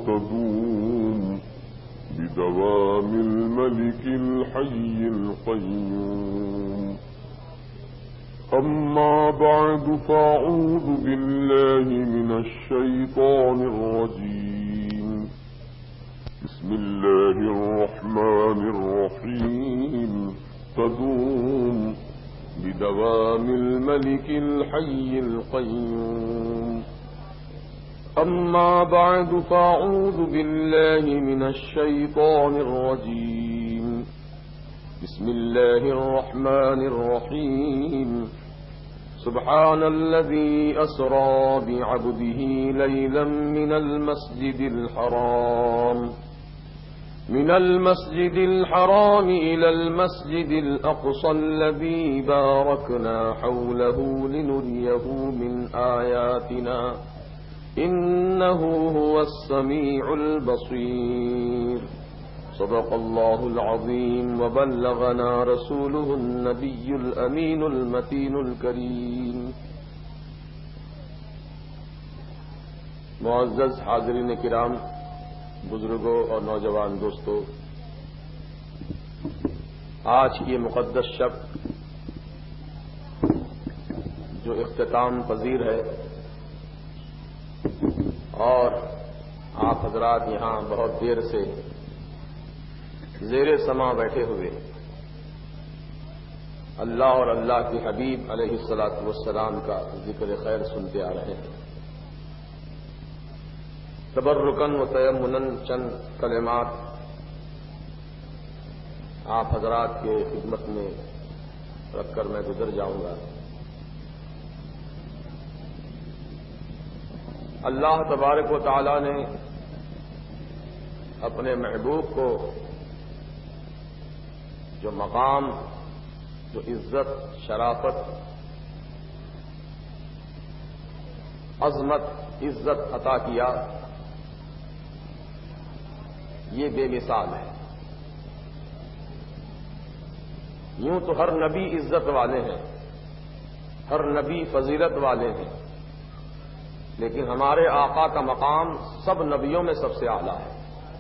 تدوم بدوام الملك الحي القيوم. أما بعد فأعوذ بالله من الشيطان الرجيم. بسم الله الرحمن الرحيم. تدوم بدوام الملك الحي القيوم. أما بعد فأعوذ بالله من الشيطان الرجيم. بسم الله الرحمن الرحيم. سبحان الذي أسرى بعبده ليلا من المسجد الحرام إلى المسجد الأقصى الذي باركنا حوله لنريه من آياتنا إنه هو السميع البصير. صدق الله العظيم وبلغنا رسوله النبي الأمين المتين الكريم. معزز حاضرین کرام، بزرگوں اور نوجوان دوستو، آج کی یہ مقدس شب جو اختتام پذیر ہے اور آپ حضرات یہاں بہت دیر سے زیر سما بیٹھے ہوئے اللہ اور اللہ کے حبیب علیہ الصلاۃ والسلام کا ذکر خیر سنتے آ رہے ہیں، تبرکن و تیمنن چند کلمات آپ حضرات کے خدمت میں رکھ کر میں گزر جاؤں گا. اللہ تبارک و تعالی نے اپنے محبوب کو جو مقام، جو عزت، شرافت، عظمت، عزت عطا کیا، یہ بے مثال ہے. یوں تو ہر نبی عزت والے ہیں، ہر نبی فضیلت والے ہیں، لیکن ہمارے آقا کا مقام سب نبیوں میں سب سے اعلیٰ ہے.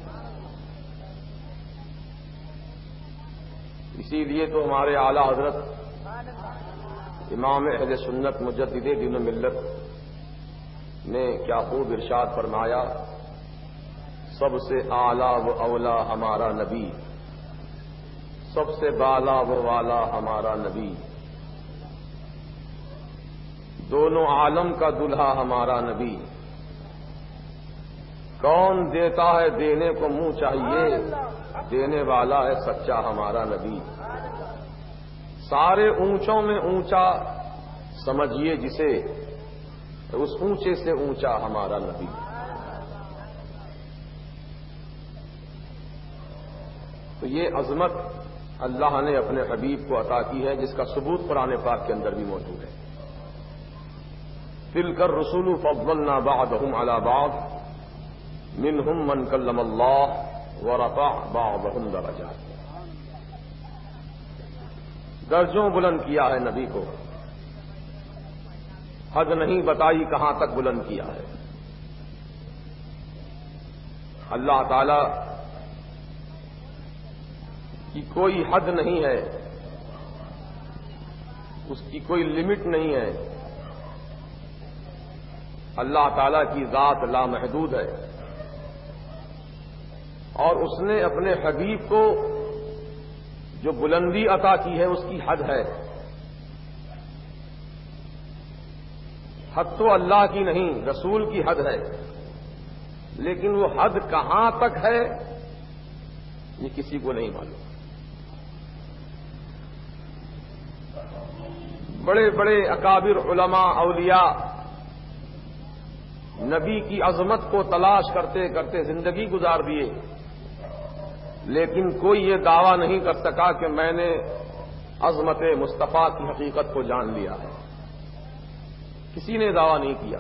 اسی لیے تو ہمارے اعلیٰ حضرت امام اہل سنت مجدد دین و ملت نے کیا خوب ارشاد فرمایا، سب سے اعلیٰ و اولا ہمارا نبی، سب سے بالا و والا ہمارا نبی، دونوں عالم کا دلہا ہمارا نبی. کون دیتا ہے دینے کو منہ چاہیے، دینے والا ہے سچا ہمارا نبی. سارے اونچوں میں اونچا سمجھیے جسے، اس اونچے سے اونچا ہمارا نبی. تو یہ عظمت اللہ نے اپنے حبیب کو عطا کی ہے، جس کا ثبوت قرآن پاک کے اندر بھی موجود ہے. تلک الرسل فضلنا بعضهم على بعض منهم من کلم اللہ ورفع بعضهم درجات. درجوں بلند کیا ہے نبی کو، حد نہیں بتائی کہاں تک بلند کیا ہے. اللہ تعالی کی کوئی حد نہیں ہے، اس کی کوئی لمٹ نہیں ہے. اللہ تعالی کی ذات لامحدود ہے، اور اس نے اپنے حبیب کو جو بلندی عطا کی ہے اس کی حد ہے. حد تو اللہ کی نہیں، رسول کی حد ہے، لیکن وہ حد کہاں تک ہے یہ کسی کو نہیں معلوم. بڑے بڑے اکابر علماء اولیاء نبی کی عظمت کو تلاش کرتے کرتے زندگی گزار دیے، لیکن کوئی یہ دعویٰ نہیں کر سکا کہ میں نے عظمت مصطفیٰ کی حقیقت کو جان لیا ہے. کسی نے دعویٰ نہیں کیا،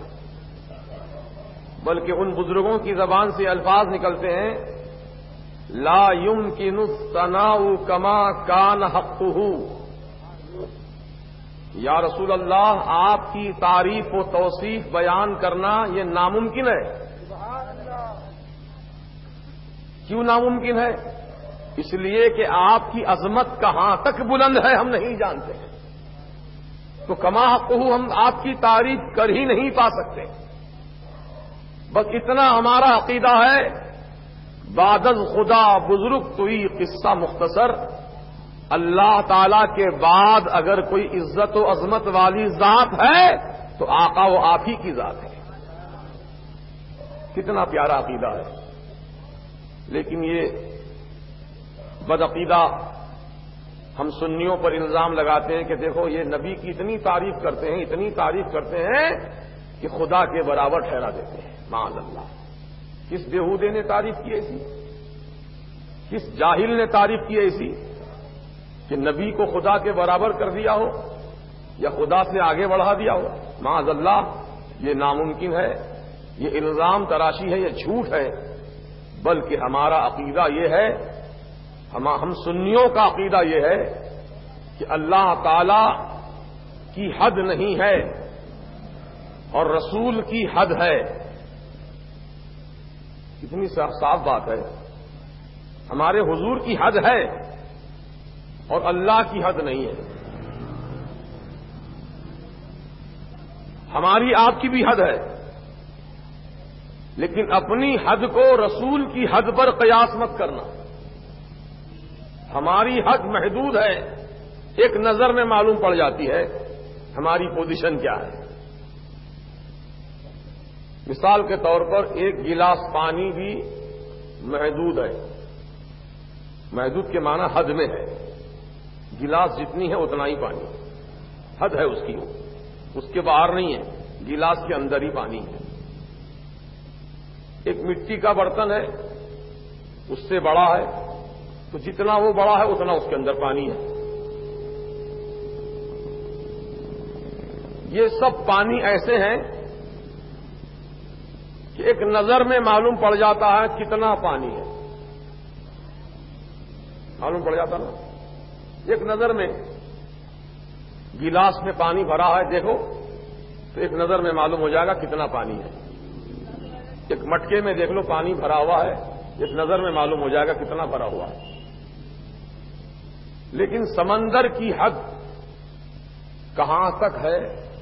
بلکہ ان بزرگوں کی زبان سے الفاظ نکلتے ہیں، لا يمكن الثناء كما كان حقه. یا رسول اللہ، آپ کی تعریف و توصیف بیان کرنا یہ ناممکن ہے. کیوں ناممکن ہے؟ اس لیے کہ آپ کی عظمت کہاں تک بلند ہے ہم نہیں جانتے ہیں، تو کما حقہ ہم آپ کی تعریف کر ہی نہیں پا سکتے۔ بس اتنا ہمارا عقیدہ ہے، بعد از خدا بزرگ توئی قصہ مختصر، اللہ تعالی کے بعد اگر کوئی عزت و عظمت والی ذات ہے تو آقا وہ آپ ہی کی ذات ہے۔ کتنا پیارا عقیدہ ہے، لیکن یہ بدعقیدہ ہم سنیوں پر الزام لگاتے ہیں کہ دیکھو یہ نبی کی اتنی تعریف کرتے ہیں، اتنی تعریف کرتے ہیں کہ خدا کے برابر ٹھہرا دیتے ہیں۔ معاذ اللہ، کس بیہودے نے تعریف کی ایسی؟ کس جاہل نے تعریف کی ایسی کہ نبی کو خدا کے برابر کر دیا ہو یا خدا سے آگے بڑھا دیا ہو؟ معاذ اللہ، یہ ناممکن ہے، یہ الزام تراشی ہے، یہ جھوٹ ہے۔ بلکہ ہمارا عقیدہ یہ ہے، ہم سنیوں کا عقیدہ یہ ہے کہ اللہ تعالی کی حد نہیں ہے اور رسول کی حد ہے۔ کتنی صاف بات ہے، ہمارے حضور کی حد ہے اور اللہ کی حد نہیں ہے۔ ہماری آپ کی بھی حد ہے، لیکن اپنی حد کو رسول کی حد پر قیاس مت کرنا۔ ہماری حد محدود ہے، ایک نظر میں معلوم پڑ جاتی ہے ہماری پوزیشن کیا ہے۔ مثال کے طور پر ایک گلاس پانی بھی محدود ہے، محدود کے معنی حد میں ہے، گلاس جتنی ہے اتنا ہی پانی، حد ہے اس کی، اس کے باہر نہیں ہے، گلاس کے اندر ہی پانی ہے۔ ایک مٹی کا برتن ہے، اس سے بڑا ہے تو جتنا وہ بڑا ہے اتنا اس کے اندر پانی ہے۔ یہ سب پانی ایسے ہیں کہ ایک نظر میں معلوم پڑ جاتا ہے کتنا پانی ہے، معلوم پڑ جاتا نا، ایک نظر میں گلاس میں پانی بھرا ہے دیکھو تو ایک نظر میں معلوم ہو جائے گا کتنا پانی ہے۔ ایک مٹکے میں دیکھ لو پانی بھرا ہوا ہے، ایک نظر میں معلوم ہو جائے گا کتنا بھرا ہوا ہے۔ لیکن سمندر کی حد کہاں تک ہے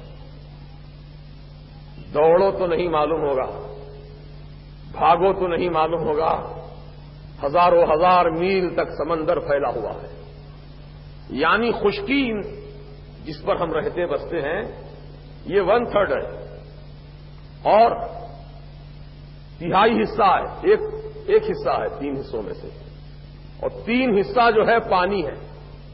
دوڑو تو نہیں معلوم ہوگا، بھاگو تو نہیں معلوم ہوگا، ہزاروں ہزار میل تک سمندر پھیلا ہوا ہے۔ یعنی خشکی جس پر ہم رہتے بستے ہیں یہ 1/3 ہے اور تہائی حصہ ہے، ایک حصہ ہے 3 حصوں میں سے، اور 3 حصہ جو ہے پانی ہے۔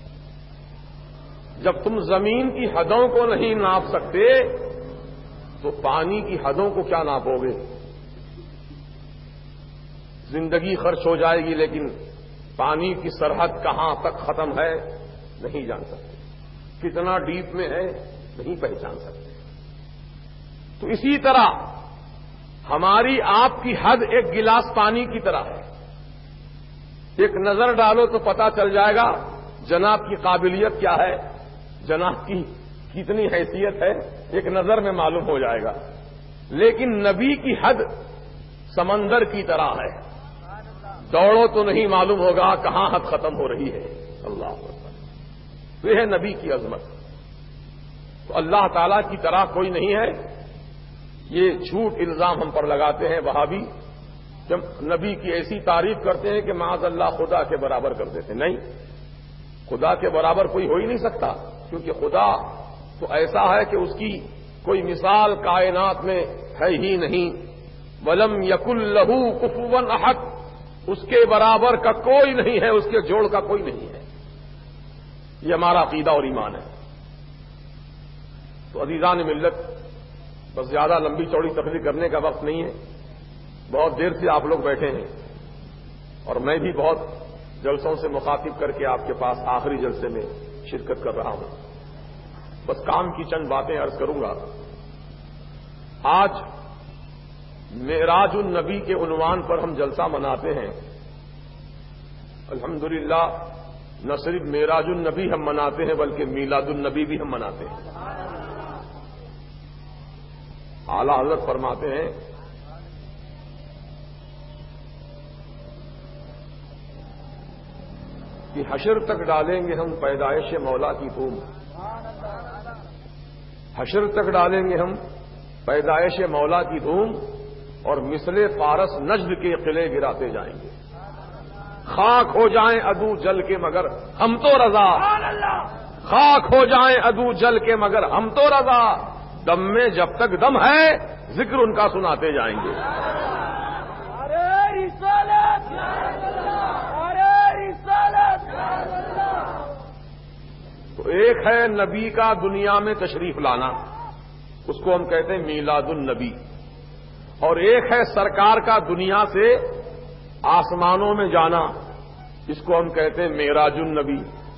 جب تم زمین کی حدوں کو نہیں ناپ سکتے تو پانی کی حدوں کو کیا ناپو گے؟ زندگی خرچ ہو جائے گی لیکن پانی کی سرحد کہاں تک ختم ہے نہیں جان سکتے، کتنا ڈیپ میں ہے نہیں پہچان سکتے۔ تو اسی طرح ہماری آپ کی حد ایک گلاس پانی کی طرح ہے، ایک نظر ڈالو تو پتا چل جائے گا جناب کی قابلیت کیا ہے، جناب کی کتنی حیثیت ہے، ایک نظر میں معلوم ہو جائے گا۔ لیکن نبی کی حد سمندر کی طرح ہے، دوڑو تو نہیں معلوم ہوگا کہاں حد ختم ہو رہی ہے۔ اللہ اکبر، یہ ہے نبی کی عظمت۔ تو اللہ تعالی کی طرح کوئی نہیں ہے، یہ جھوٹ الزام ہم پر لگاتے ہیں وہابی، جب نبی کی ایسی تعریف کرتے ہیں کہ معاذ اللہ خدا کے برابر کر دیتے۔ نہیں، خدا کے برابر کوئی ہو ہی نہیں سکتا، کیونکہ خدا تو ایسا ہے کہ اس کی کوئی مثال کائنات میں ہے ہی نہیں۔ وَلَمْ يَكُن لَّهُ كُفُوًا أَحَدٌ، اس کے برابر کا کوئی نہیں ہے، اس کے جوڑ کا کوئی نہیں ہے۔ یہ ہمارا عقیدہ اور ایمان ہے۔ تو عزیزان ملت، بس زیادہ لمبی چوڑی تقریر کرنے کا وقت نہیں ہے، بہت دیر سے آپ لوگ بیٹھے ہیں اور میں بھی بہت جلسوں سے مخاطب کر کے آپ کے پاس آخری جلسے میں شرکت کر رہا ہوں۔ بس کام کی چند باتیں عرض کروں گا۔ آج معراج النبی کے عنوان پر ہم جلسہ مناتے ہیں۔ الحمدللہ نہ صرف معراج النبی ہم مناتے ہیں بلکہ میلاد النبی بھی ہم مناتے ہیں۔ اعلی حضرت فرماتے ہیں کہ حشر تک ڈالیں گے ہم پیدائش مولا کی دھوم، حشر تک ڈالیں گے ہم پیدائش مولا کی دھوم، اور مثل فارس نجد کے قلعے گراتے جائیں گے۔ خاک ہو جائیں عدو جل کے مگر ہم تو رضا، خاک ہو جائیں عدو جل کے مگر ہم تو رضا، دم میں جب تک دم ہے ذکر ان کا سناتے جائیں گے۔ تو ایک ہے نبی کا دنیا میں تشریف لانا، اس کو ہم کہتے ہیں میلاد النبی، اور ایک ہے سرکار کا دنیا سے آسمانوں میں جانا، اس کو ہم کہتے ہیں معراج النبی۔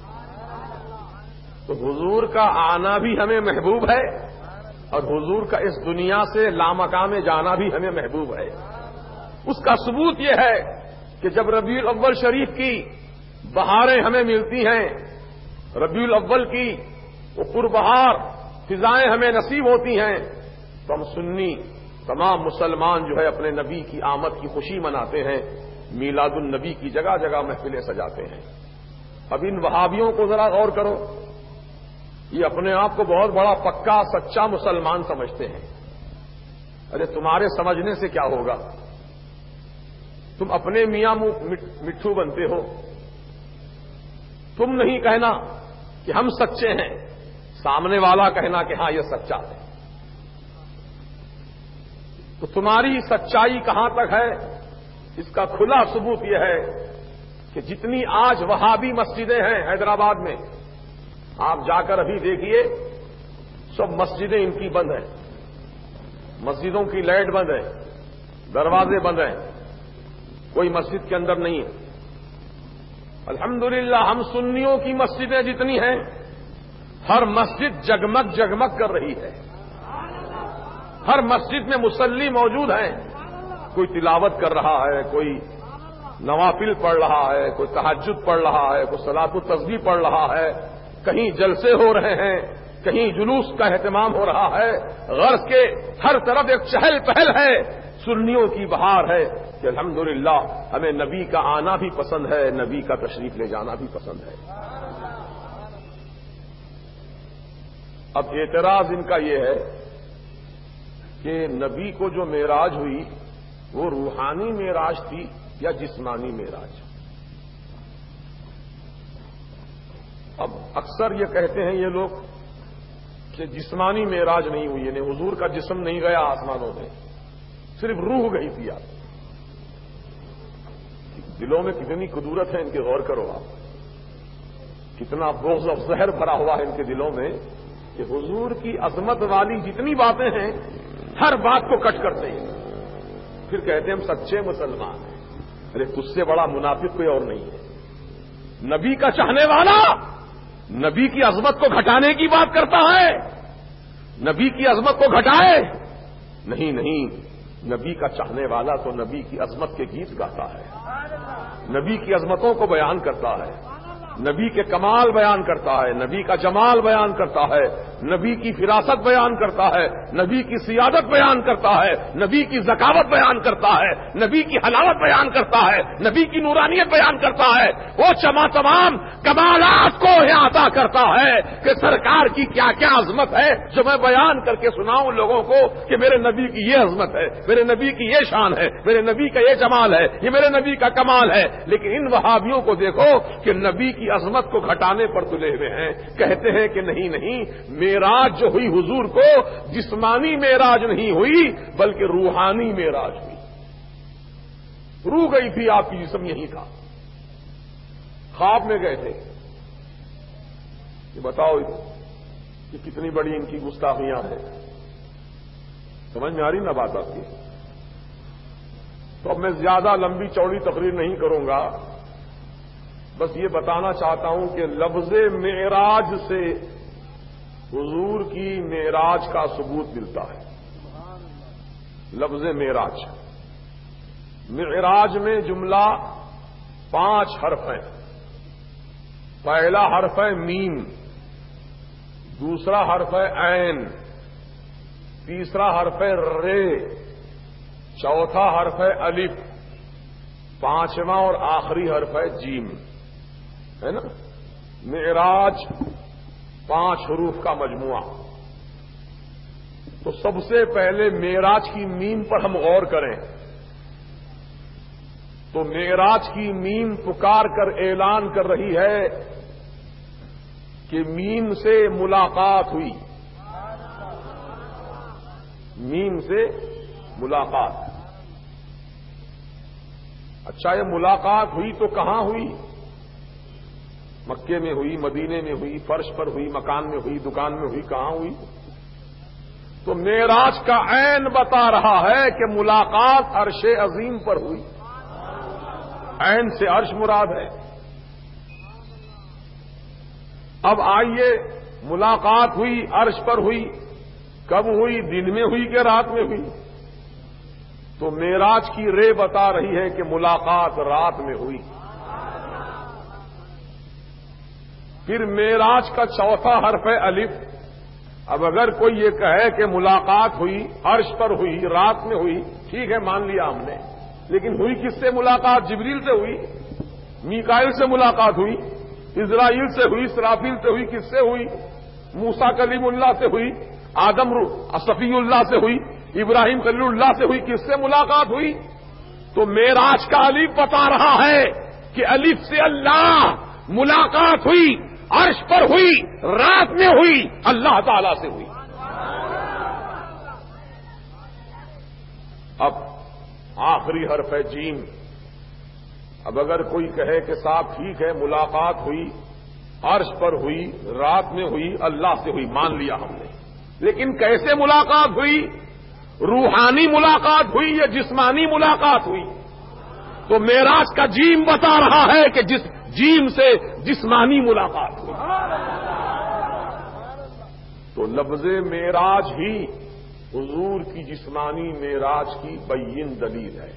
تو حضور کا آنا بھی ہمیں محبوب ہے، اور حضور کا اس دنیا سے لامکان جانا بھی ہمیں محبوب ہے۔ اس کا ثبوت یہ ہے کہ جب ربیع الاول شریف کی بہاریں ہمیں ملتی ہیں، ربیع الاول کی وہ پربہار فضائیں ہمیں نصیب ہوتی ہیں، تو ہم سنی تمام مسلمان جو ہے اپنے نبی کی آمد کی خوشی مناتے ہیں، میلاد النبی کی جگہ جگہ محفلیں سجاتے ہیں۔ اب ان وہابیوں کو ذرا غور کرو، یہ اپنے آپ کو بہت بڑا پکا سچا مسلمان سمجھتے ہیں۔ ارے تمہارے سمجھنے سے کیا ہوگا؟ تم اپنے میاں مٹھو بنتے ہو، تم نہیں کہنا کہ ہم سچے ہیں، سامنے والا کہنا کہ ہاں یہ سچا ہے۔ تو تمہاری سچائی کہاں تک ہے؟ اس کا کھلا ثبوت یہ ہے کہ جتنی آج وہابی مسجدیں ہیں حیدرآباد میں، آپ جا کر ابھی دیکھیے، سب مسجدیں ان کی بند ہیں، مسجدوں کی لائٹ بند ہے، دروازے بند ہیں، کوئی مسجد کے اندر نہیں ہے۔ الحمدللہ ہم سنیوں کی مسجدیں جتنی ہیں، ہر مسجد جگمگ جگمگ کر رہی ہے، ہر مسجد میں مصلی موجود ہیں، کوئی تلاوت کر رہا ہے، کوئی نوافل پڑھ رہا ہے، کوئی تہجد پڑھ رہا ہے، کوئی صلاۃ التسبیح پڑھ رہا ہے، کہیں جلسے ہو رہے ہیں، کہیں جلوس کا اہتمام ہو رہا ہے، غرض کے ہر طرف ایک چہل پہل ہے، سنیوں کی بہار ہے کہ الحمدللہ ہمیں نبی کا آنا بھی پسند ہے، نبی کا تشریف لے جانا بھی پسند ہے۔ اب اعتراض ان کا یہ ہے کہ نبی کو جو معراج ہوئی وہ روحانی معراج تھی یا جسمانی معراج؟ اب اکثر یہ کہتے ہیں یہ لوگ کہ جسمانی معراج نہیں ہوئی، یعنی حضور کا جسم نہیں گیا آسمانوں میں، صرف روح گئی تھی۔ آپ دلوں میں کتنی قدورت ہے ان کے، غور کرو آپ، کتنا بغض اور زہر بھرا ہوا ہے ان کے دلوں میں کہ حضور کی عظمت والی جتنی باتیں ہیں ہر بات کو کٹ کرتے ہیں، پھر کہتے ہیں ہم سچے مسلمان ہیں۔ ارے تجھ سے بڑا منافق کوئی اور نہیں ہے۔ نبی کا چاہنے والا نبی کی عظمت کو گھٹانے کی بات کرتا ہے، نبی کی عظمت کو گھٹائے؟ نہیں نہیں، نبی کا چاہنے والا تو نبی کی عظمت کے گیت گاتا ہے، نبی کی عظمتوں کو بیان کرتا ہے، نبی کے کمال بیان کرتا ہے، نبی کا جمال بیان کرتا ہے، نبی کی فراست بیان کرتا ہے، نبی کی سیادت بیان کرتا ہے، نبی کی ذکاوت بیان کرتا ہے، نبی کی حلاوت بیان کرتا ہے، نبی کی نورانیت بیان کرتا ہے۔ وہ تمام کمالات کو احاطہ کرتا ہے کہ سرکار کی کیا کیا عظمت ہے جو میں بیان کر کے سناؤں لوگوں کو کہ میرے نبی کی یہ عظمت ہے، میرے نبی کی یہ شان ہے، میرے نبی کا یہ جمال ہے، یہ میرے نبی کا کمال ہے۔ لیکن ان وہابیوں کو دیکھو کہ نبی کی عظمت کو گھٹانے پر تلے ہوئے ہیں، کہتے ہیں کہ نہیں نہیں، معراج جو ہوئی حضور کو جسمانی معراج نہیں ہوئی بلکہ روحانی معراج ہوئی، روح گئی تھی، آپ کی جسم یہی تھا، خواب میں گئے تھے۔ یہ بتاؤ کہ کتنی بڑی ان کی گستاخیاں ہیں، سمجھ میں آ رہی نا بات آپ کی؟ تو اب میں زیادہ لمبی چوڑی تقریر نہیں کروں گا، بس یہ بتانا چاہتا ہوں کہ لفظ معراج سے حضور کی معراج کا ثبوت ملتا ہے۔ لفظ معراج، معراج میں جملہ 5 حرف ہیں۔ پہلا حرف ہے میم، دوسرا حرف ہے عین، تیسرا حرف ہے رے، چوتھا حرف ہے الف، پانچواں اور آخری حرف ہے جیم۔ ہے نا؟ معراج 5 حروف کا مجموعہ. تو سب سے پہلے معراج کی میم پر ہم غور کریں تو معراج کی میم پکار کر اعلان کر رہی ہے کہ میم سے ملاقات ہوئی. میم سے ملاقات. اچھا، یہ ملاقات ہوئی تو کہاں ہوئی؟ مکے میں ہوئی، مدینے میں ہوئی، فرش پر ہوئی، مکان میں ہوئی، دکان میں ہوئی، کہاں ہوئی؟ تو معراج کا عین بتا رہا ہے کہ ملاقات عرش عظیم پر ہوئی. عین سے عرش مراد ہے. اب آئیے، ملاقات ہوئی، عرش پر ہوئی. کب ہوئی؟ دن میں ہوئی کہ رات میں ہوئی؟ تو معراج کی رے بتا رہی ہے کہ ملاقات رات میں ہوئی. پھر معراج کا چوتھا حرف ہے الف. اب اگر کوئی یہ کہے کہ ملاقات ہوئی، عرش پر ہوئی، رات میں ہوئی، ٹھیک ہے، مان لیا ہم نے. لیکن ہوئی کس سے ملاقات؟ جبریل سے ہوئی، میکائیل سے ملاقات ہوئی، اسرائیل سے ہوئی، اسرافیل سے ہوئی. کس سے ہوئی؟ موسیٰ کلیم اللہ سے ہوئی، آدم صفی اللہ سے ہوئی، ابراہیم خلیل اللہ سے ہوئی. کس سے ملاقات ہوئی؟ تو معراج کا الف بتا رہا ہے کہ الف سے اللہ، ملاقات ہوئی، عرش پر ہوئی، رات میں ہوئی، اللہ تعالی سے ہوئی. اب آخری حرف ہے جیم. اب اگر کوئی کہے کہ صاحب ٹھیک ہے، ملاقات ہوئی، عرش پر ہوئی، رات میں ہوئی، اللہ سے ہوئی، مان لیا ہم نے. لیکن کیسے ملاقات ہوئی؟ روحانی ملاقات ہوئی یا جسمانی ملاقات ہوئی؟ تو معراج کا جیم بتا رہا ہے کہ جیم سے جسمانی ملاقات ہوئی. تو لفظ معراج ہی حضور کی جسمانی معراج کی بین دلیل ہے.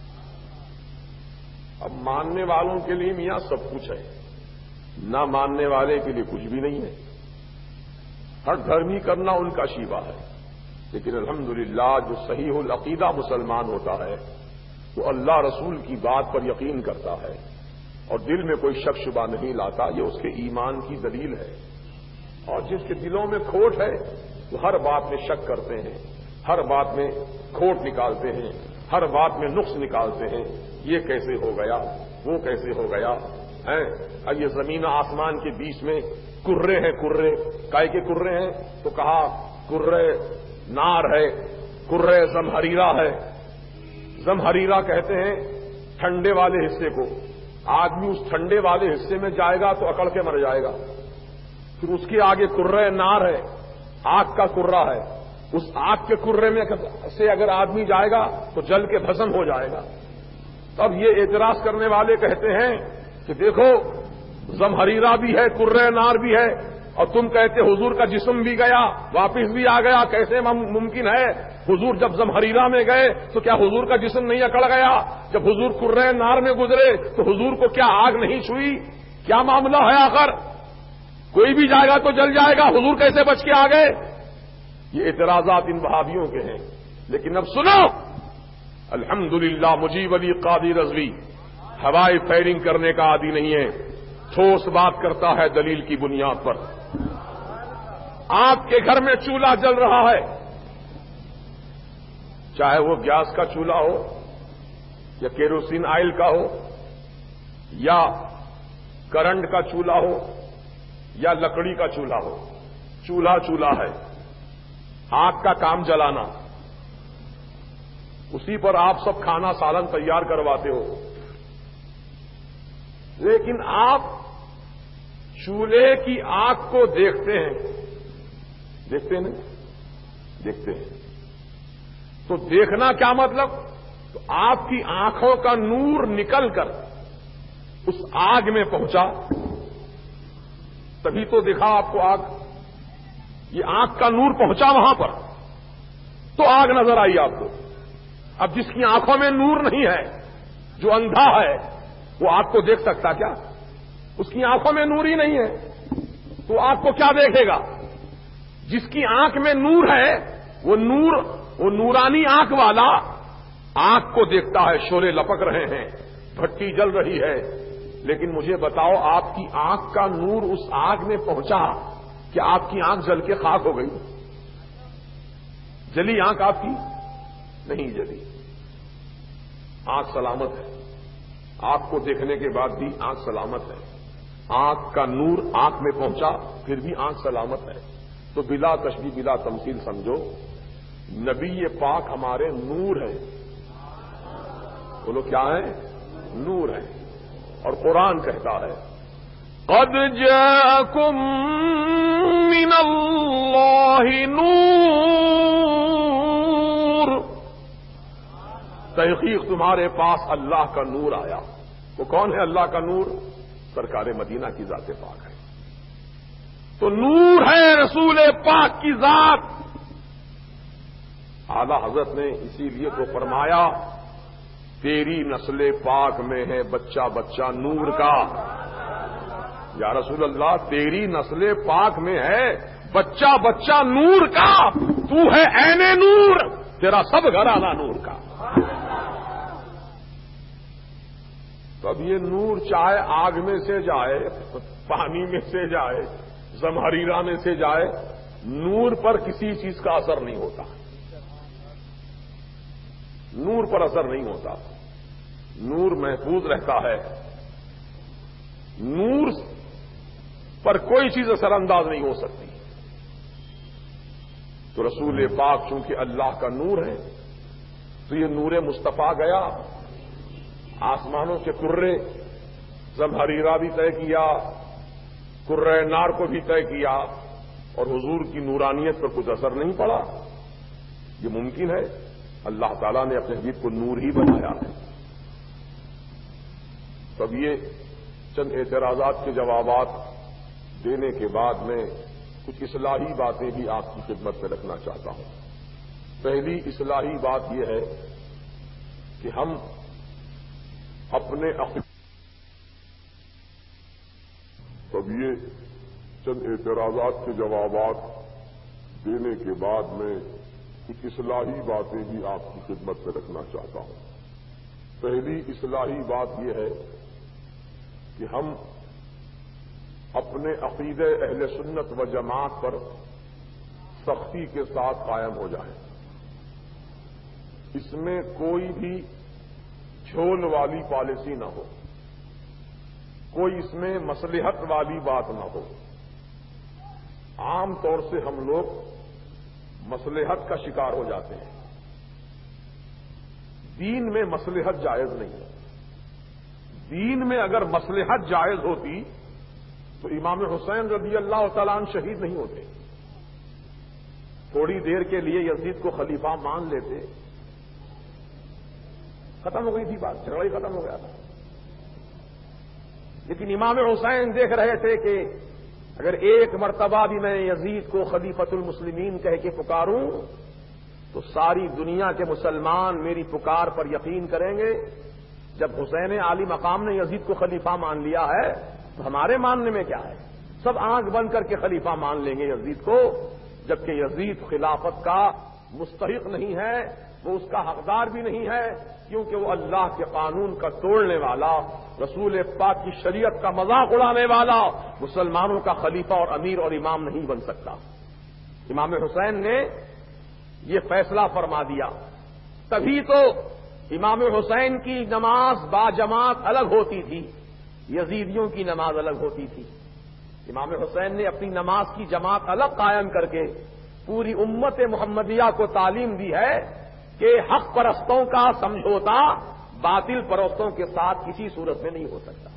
اب ماننے والوں کے لیے میاں سب کچھ ہے، نہ ماننے والے کے لیے کچھ بھی نہیں ہے. ہر دھرمی کرنا ان کا شیوا ہے. لیکن الحمدللہ جو صحیح العقیدہ مسلمان ہوتا ہے وہ اللہ رسول کی بات پر یقین کرتا ہے اور دل میں کوئی شک شبہ نہیں لاتا. یہ اس کے ایمان کی دلیل ہے. اور جس کے دلوں میں کھوٹ ہے وہ ہر بات میں شک کرتے ہیں، ہر بات میں کھوٹ نکالتے ہیں، ہر بات میں نقص نکالتے ہیں. یہ کیسے ہو گیا، وہ کیسے ہو گیا. یہ زمین آسمان کے بیچ میں کرے ہیں. کرے کائے کے کرے ہیں؟ تو کہا کرے نار ہے، کرے زمہریرہ ہے. زمہریرہ کہتے ہیں ٹھنڈے والے حصے کو. آدمی اس ٹھنڈے والے حصے میں جائے گا تو اکڑ کے مر جائے گا. پھر اس کے آگے کرے نار ہے، آگ کا کرہ ہے. اس آگ کے کرے میں سے اگر آدمی جائے گا تو جل کے بھسم ہو جائے گا. تب یہ اعتراض کرنے والے کہتے ہیں کہ دیکھو زمہریرہ بھی ہے، کرے نار بھی ہے، اور تم کہتے حضور کا جسم بھی گیا، واپس بھی آ گیا. کیسے ممکن ہے؟ حضور جب زمہریرہ میں گئے تو کیا حضور کا جسم نہیں اکڑ گیا؟ جب حضور کرے نار میں گزرے تو حضور کو کیا آگ نہیں چھوئی؟ کیا معاملہ ہے آخر؟ کوئی بھی جائے گا تو جل جائے گا، حضور کیسے بچ کے آ گئے؟ یہ اعتراضات ان وہابیوں کے ہیں. لیکن اب سنو، الحمدللہ مجیب علی قادری رضوی ہوائی فائرنگ کرنے کا عادی نہیں ہے. ٹھوس بات کرتا ہے دلیل کی بنیاد پر. آپ کے گھر میں چولہا جل رہا ہے، چاہے وہ گیس کا چولہا ہو یا کیروسین آئل کا ہو یا کرنٹ کا چولہا ہو یا لکڑی کا چولہا ہو. چولہا چولہا ہے، آگ کا کام جلانا. اسی پر آپ سب کھانا سالن تیار کرواتے ہو. لیکن آپ چولہے کی آگ کو دیکھتے ہیں، دیکھتے نہیں؟ دیکھتے ہیں. تو دیکھنا کیا مطلب؟ تو آپ کی آنکھوں کا نور نکل کر اس آگ میں پہنچا تبھی تو دکھا آپ کو آگ. یہ آنکھ کا نور پہنچا وہاں پر تو آگ نظر آئی آپ کو. اب جس کی آنکھوں میں نور نہیں ہے، جو اندھا ہے، وہ آگ کو دیکھ سکتا کیا؟ اس کی آنکھوں میں نور ہی نہیں ہے تو آگ کو کیا دیکھے گا؟ جس کی آنکھ میں نور ہے وہ نورانی آنکھ والا آنکھ کو دیکھتا ہے. شعلے لپک رہے ہیں، بھٹی جل رہی ہے، لیکن مجھے بتاؤ آپ کی آنکھ کا نور اس آگ میں پہنچا کہ آپ کی آنکھ جل کے خاک ہو گئی؟ جلی آنکھ آپ کی؟ نہیں جلی، آنکھ سلامت ہے، آپ کو دیکھنے کے بعد بھی آنکھ سلامت ہے، آنکھ کا نور آنکھ میں پہنچا پھر بھی آنکھ سلامت ہے۔ تو بلا تشبیہ بلا تمثیل سمجھو، نبی پاک ہمارے نور ہے، بولو کیا ہے؟ نور ہے۔ اور قرآن کہتا ہے قد جاءکم من اللہ نور، تحقیق تمہارے پاس اللہ کا نور آیا۔ وہ کون ہے اللہ کا نور؟ سرکار مدینہ کی ذات پاک ہے۔ تو نور ہے رسول پاک کی ذات۔ اعلی حضرت نے اسی لیے تو فرمایا تیری نسل پاک میں ہے بچہ بچہ نور کا۔ یا رسول اللہ تیری نسل پاک میں ہے بچہ بچہ نور کا، تو ہے عین نور، تیرا سب گھرانہ نور کا۔ تو اب یہ نور چاہے آگ میں سے جائے، پانی میں سے جائے، زمہریرہ میں سے جائے، نور پر کسی چیز کا اثر نہیں ہوتا، نور پر اثر نہیں ہوتا، نور محفوظ رہتا ہے، نور پر کوئی چیز اثر انداز نہیں ہو سکتی۔ تو رسول پاک چونکہ اللہ کا نور ہے تو یہ نور مصطفیٰ گیا، آسمانوں کے کرے، زمہریرہ بھی طے کیا، کرۂ نار کو بھی طے کیا، اور حضور کی نورانیت پر کچھ اثر نہیں پڑا۔ یہ ممکن ہے؟ اللہ تعالیٰ نے اپنے حبیب کو نور ہی بنایا ہے۔ تب یہ چند اعتراضات کے جوابات دینے کے بعد میں کچھ اصلاحی باتیں بھی آپ کی خدمت میں رکھنا چاہتا ہوں۔ پہلی اصلاحی بات یہ ہے کہ ہم اپنے تب یہ چند اعتراضات کے جوابات دینے کے بعد میں کچھ اصلاحی باتیں بھی آپ کی خدمت میں رکھنا چاہتا ہوں۔ پہلی اصلاحی بات یہ ہے کہ ہم اپنے عقیدہ اہل سنت و جماعت پر سختی کے ساتھ قائم ہو جائیں، اس میں کوئی بھی جھول والی پالیسی نہ ہو، کوئی اس میں مصلحت والی بات نہ ہو۔ عام طور سے ہم لوگ مصلحت کا شکار ہو جاتے ہیں، دین میں مصلحت جائز نہیں ہے۔ دین میں اگر مصلحت جائز ہوتی تو امام حسین رضی اللہ تعالیٰ عنہ شہید نہیں ہوتے، تھوڑی دیر کے لیے یزید کو خلیفہ مان لیتے، ختم ہو گئی تھی بات، جھگڑا ہی ختم ہو گیا تھا۔ لیکن امام حسین دیکھ رہے تھے کہ اگر ایک مرتبہ بھی میں یزید کو خلیفۃ المسلمین کہہ کے پکاروں تو ساری دنیا کے مسلمان میری پکار پر یقین کریں گے۔ جب حسین عالی مقام نے یزید کو خلیفہ مان لیا ہے تو ہمارے ماننے میں کیا ہے؟ سب آنکھ بند کر کے خلیفہ مان لیں گے یزید کو، جبکہ یزید خلافت کا مستحق نہیں ہے، وہ اس کا حقدار بھی نہیں ہے، کیونکہ وہ اللہ کے قانون کا توڑنے والا، رسول پاک کی شریعت کا مذاق اڑانے والا مسلمانوں کا خلیفہ اور امیر اور امام نہیں بن سکتا۔ امام حسین نے یہ فیصلہ فرما دیا، تبھی تو امام حسین کی نماز با جماعت الگ ہوتی تھی، یزیدیوں کی نماز الگ ہوتی تھی۔ امام حسین نے اپنی نماز کی جماعت الگ قائم کر کے پوری امت محمدیہ کو تعلیم دی ہے کہ حق پرستوں کا سمجھوتا باطل پرستوں کے ساتھ کسی صورت میں نہیں ہو سکتا۔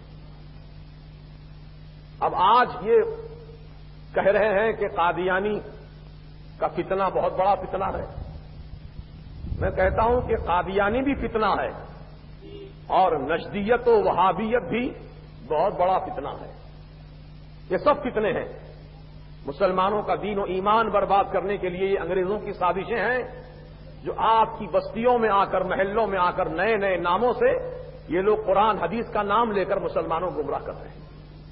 اب آج یہ کہہ رہے ہیں کہ قادیانی کا فتنہ بہت بڑا فتنہ ہے، میں کہتا ہوں کہ قادیانی بھی فتنہ ہے اور نجدیت و وہابیت بھی بہت بڑا فتنہ ہے۔ یہ سب فتنے ہیں، مسلمانوں کا دین و ایمان برباد کرنے کے لیے یہ انگریزوں کی سازشیں ہیں جو آپ کی بستیوں میں آ کر، محلوں میں آ کر نئے نئے ناموں سے یہ لوگ قرآن حدیث کا نام لے کر مسلمانوں کو گمراہ کر رہے ہیں۔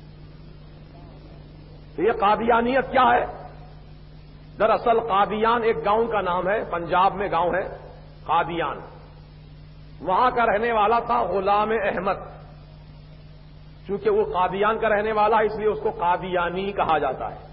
تو یہ قادیانیت کیا ہے؟ دراصل قادیان ایک گاؤں کا نام ہے، پنجاب میں گاؤں ہے قادیان، وہاں کا رہنے والا تھا غلام احمد۔ چونکہ وہ قادیان کا رہنے والا ہے اس لیے اس کو قادیانی کہا جاتا ہے.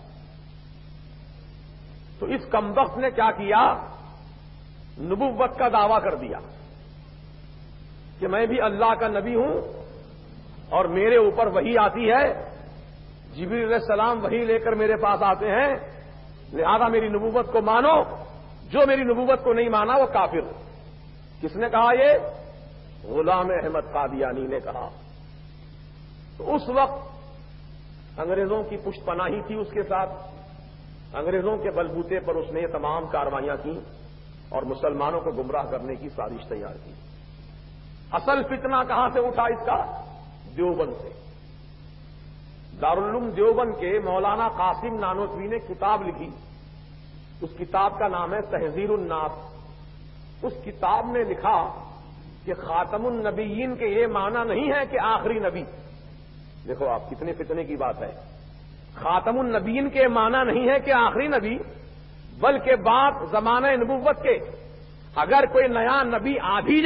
تو اس کمبخت نے کیا کیا؟ نبوت کا دعویٰ کر دیا کہ میں بھی اللہ کا نبی ہوں اور میرے اوپر وحی آتی ہے، جبریل علیہ السلام وحی لے کر میرے پاس آتے ہیں، لہذا میری نبوت کو مانو، جو میری نبوت کو نہیں مانا وہ کافر. کس نے کہا یہ؟ غلام احمد قادیانی نے کہا. تو اس وقت انگریزوں کی پشت پناہی تھی اس کے ساتھ، انگریزوں کے بلبوتے پر اس نے یہ تمام کاروائیاں کی اور مسلمانوں کو گمراہ کرنے کی سازش تیار کی. اصل فتنہ کہاں سے اٹھا اس کا؟ دیوبند سے. دارالعلوم دیوبند کے مولانا قاسم نانوتوی نے کتاب لکھی، اس کتاب کا نام ہے تحذیر الناس. اس کتاب میں لکھا کہ خاتم النبیین کے یہ معنی نہیں ہے کہ آخری نبی. دیکھو آپ کتنے فتنے کی بات ہے. خاتم النبیین کے معنی نہیں ہے کہ آخری نبی، بلکہ بات زمانہ نبوت کے اگر کوئی نیا نبی آ بھی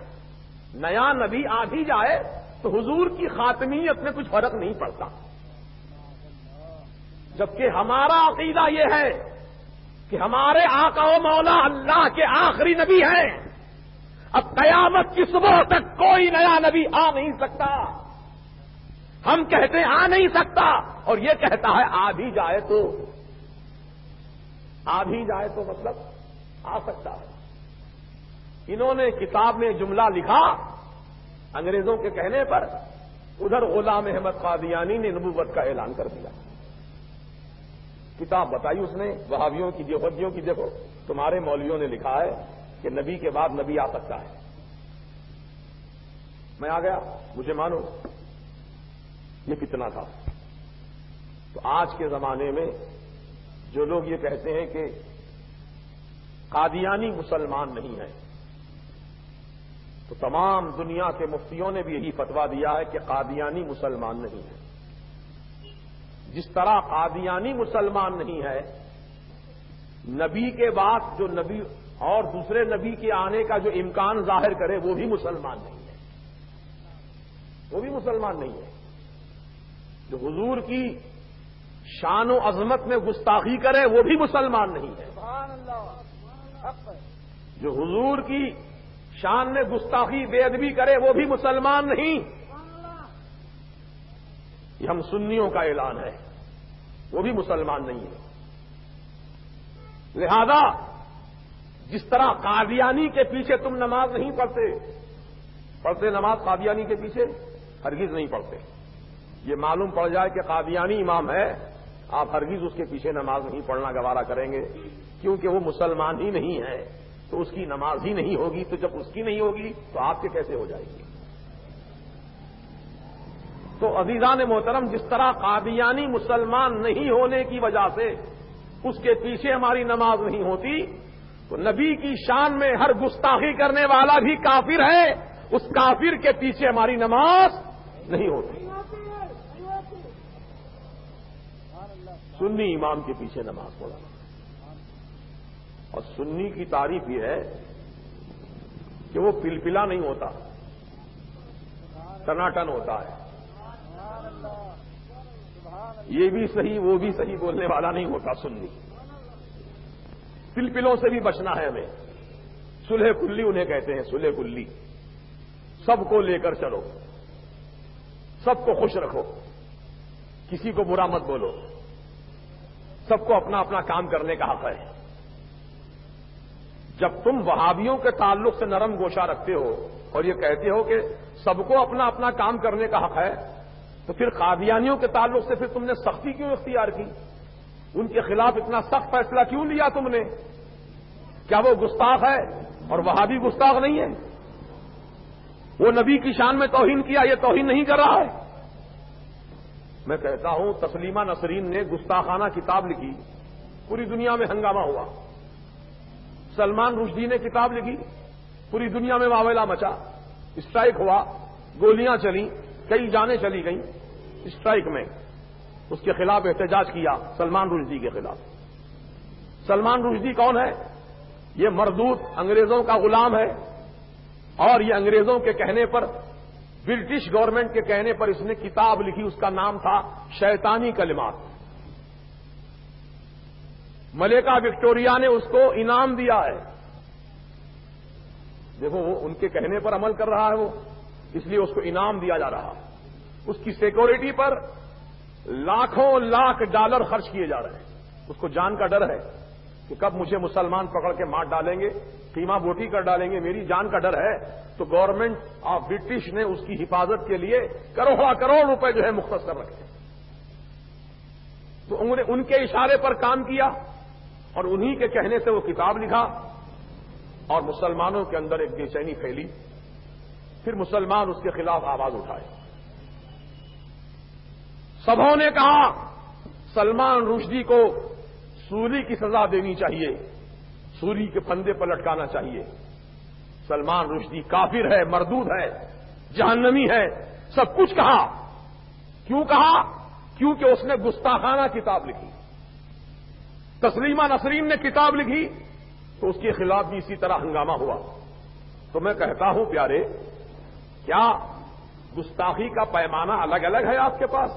جائے تو حضور کی خاتمیت میں کچھ فرق نہیں پڑتا. جبکہ ہمارا عقیدہ یہ ہے کہ ہمارے آقا و مولا اللہ کے آخری نبی ہیں. اب قیامت کی صبح تک کوئی نیا نبی آ نہیں سکتا. ہم کہتے ہیں آ نہیں سکتا اور یہ کہتا ہے آ بھی جائے تو مطلب آ سکتا ہے. انہوں نے کتاب میں جملہ لکھا انگریزوں کے کہنے پر، ادھر غلام احمد قادیانی نے نبوت کا اعلان کر دیا. کتاب بتائی اس نے وہابیوں کی، دیوبندیوں کی. دیکھو تمہارے مولویوں نے لکھا ہے کہ نبی کے بعد نبی آ سکتا ہے. میں آ گیا، مجھے مانو یہ فتنہ تھا. تو آج کے زمانے میں جو لوگ یہ کہتے ہیں کہ قادیانی مسلمان نہیں ہے، تو تمام دنیا کے مفتیوں نے بھی یہی فتویٰ دیا ہے کہ قادیانی مسلمان نہیں ہے. جس طرح قادیانی مسلمان نہیں ہے، نبی کے بعد جو نبی اور دوسرے نبی کے آنے کا جو امکان ظاہر کرے وہ بھی مسلمان نہیں ہے. وہ بھی مسلمان نہیں ہے. جو حضور کی شان و عظمت میں گستاخی کرے وہ بھی مسلمان نہیں ہے. جو حضور کی شان میں گستاخی بے ادبی کرے وہ بھی مسلمان نہیں. یہ ہم سنیوں کا اعلان ہے، وہ بھی مسلمان نہیں ہے. لہذا جس طرح قادیانی کے پیچھے تم نماز نہیں پڑھتے نماز قادیانی کے پیچھے ہرگز نہیں پڑھتے. یہ معلوم پڑ جائے کہ قادیانی امام ہے، آپ ہرگز اس کے پیچھے نماز نہیں پڑھنا گوارا کریں گے، کیونکہ وہ مسلمان ہی نہیں ہے تو اس کی نماز ہی نہیں ہوگی. تو جب اس کی نہیں ہوگی تو آپ کے کیسے ہو جائے گی؟ تو عزیزان محترم، جس طرح قادیانی مسلمان نہیں ہونے کی وجہ سے اس کے پیچھے ہماری نماز نہیں ہوتی، تو نبی کی شان میں ہر گستاخی کرنے والا بھی کافر ہے، اس کافر کے پیچھے ہماری نماز نہیں ہوتی. سنی امام کے پیچھے نماز پڑھنا. اور سنی کی تعریف یہ ہے کہ وہ پلپلا نہیں ہوتا، ٹناٹن ہوتا ہے. یہ بھی صحیح وہ بھی صحیح بولنے والا نہیں ہوتا سنی. پلپلوں سے بھی بچنا ہے ہمیں. صلح کلی انہیں کہتے ہیں، صلح کلی. سب کو لے کر چلو، سب کو خوش رکھو، کسی کو برا مت بولو، سب کو اپنا اپنا کام کرنے کا حق ہے. جب تم وہابیوں کے تعلق سے نرم گوشہ رکھتے ہو اور یہ کہتے ہو کہ سب کو اپنا اپنا کام کرنے کا حق ہے، تو پھر قادیانیوں کے تعلق سے پھر تم نے سختی کیوں اختیار کی؟ ان کے خلاف اتنا سخت فیصلہ کیوں لیا تم نے؟ کیا وہ گستاخ ہے اور وہابی گستاخ نہیں ہے؟ وہ نبی کی شان میں توہین کیا، یہ توہین نہیں کر رہا ہے؟ میں کہتا ہوں تسلیمہ نسرین نے گستاخانہ کتاب لکھی، پوری دنیا میں ہنگامہ ہوا. سلمان رشدی نے کتاب لکھی، پوری دنیا میں واویلا مچا، اسٹرائک ہوا، گولیاں چلیں، کئی جانیں چلی گئیں. اسٹرائک میں اس کے خلاف احتجاج کیا، سلمان رشدی کے خلاف. سلمان رشدی کون ہے؟ یہ مردود انگریزوں کا غلام ہے اور یہ انگریزوں کے کہنے پر برٹش گورنمنٹ کے کہنے پر اس نے کتاب لکھی، اس کا نام تھا شیطانی کلمات. ملکہ وکٹوریہ نے اس کو انعام دیا ہے. دیکھو وہ ان کے کہنے پر عمل کر رہا ہے، وہ اس لیے اس کو انعام دیا جا رہا ہے. اس کی سیکورٹی پر لاکھوں لاکھ ڈالر خرچ کیے جا رہے ہیں. اس کو جان کا ڈر ہے کہ کب مجھے مسلمان پکڑ کے مار ڈالیں گے، قیمہ بوٹی کر ڈالیں گے، میری جان کا ڈر ہے. تو گورنمنٹ آف برٹش نے اس کی حفاظت کے لیے کروڑ روپے جو ہے مختص کر رکھے. تو انہوں نے ان کے اشارے پر کام کیا اور انہی کے کہنے سے وہ کتاب لکھا اور مسلمانوں کے اندر ایک بے چینی پھیلی. پھر مسلمان اس کے خلاف آواز اٹھائے. سبھوں نے کہا سلمان رشدی کو سولی کی سزا دینی چاہیے، سولی کے پھندے پر لٹکانا چاہیے. سلمان رشدی کافر ہے، مردود ہے، جہنمی ہے، سب کچھ کہا. کیوں کہا؟ کیونکہ اس نے گستاخانہ کتاب لکھی. تسلیمہ نسرین نے کتاب لکھی تو اس کے خلاف بھی اسی طرح ہنگامہ ہوا. تو میں کہتا ہوں پیارے، کیا گستاخی کا پیمانہ الگ الگ ہے آپ کے پاس؟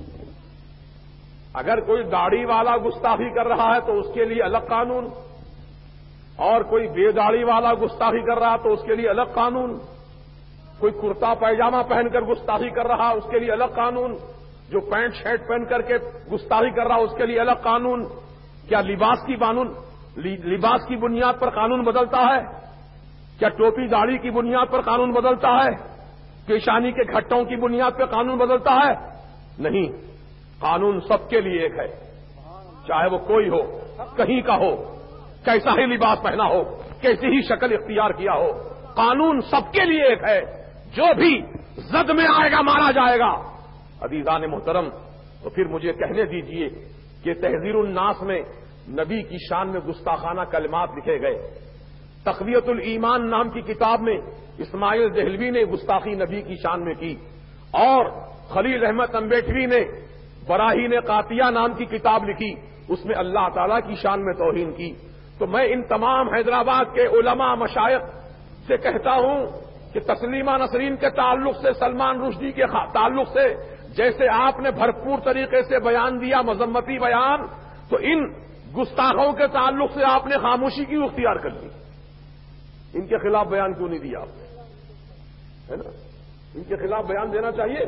اگر کوئی داڑھی والا گستاخی کر رہا ہے تو اس کے لیے الگ قانون، اور کوئی بے داڑھی والا گستاخی کر رہا تو اس کے لیے الگ قانون، کوئی کرتا پیجامہ پہن کر گستاخی کر رہا اس کے لیے الگ قانون، جو پینٹ شرٹ پہن کر کے گستاخی کر رہا اس کے لیے الگ قانون. کیا لباس کی بنیاد پر قانون بدلتا ہے؟ کیا ٹوپی داڑھی کی بنیاد پر قانون بدلتا ہے؟ پیشانی کے گھٹوں کی بنیاد پر قانون بدلتا ہے؟ نہیں. قانون سب کے لیے ایک ہے، چاہے وہ کوئی ہو، کہیں کا ہو، کیسا ہی لباس پہنا ہو، کیسی ہی شکل اختیار کیا ہو. قانون سب کے لیے ایک ہے. جو بھی زد میں آئے گا مارا جائے گا. عزیزان محترم، تو پھر مجھے کہنے دیجئے کہ تحذیر الناس میں نبی کی شان میں گستاخانہ کلمات لکھے گئے. تقویت الایمان نام کی کتاب میں اسماعیل دہلوی نے گستاخی نبی کی شان میں کی، اور خلیل احمد امبیٹوی نے براہین قاطیہ نام کی کتاب لکھی، اس میں اللہ تعالی کی شان میں توہین کی. تو میں ان تمام حیدرآباد کے علماء مشائخ سے کہتا ہوں کہ تسلیمہ نسرین کے تعلق سے، سلمان رشدی کے تعلق سے جیسے آپ نے بھرپور طریقے سے بیان دیا، مذمتی بیان، تو ان گستاخوں کے تعلق سے آپ نے خاموشی کیوں اختیار کر لی؟ ان کے خلاف بیان کیوں نہیں دیا آپ نے؟ ہے نا، ان کے خلاف بیان دینا چاہیے.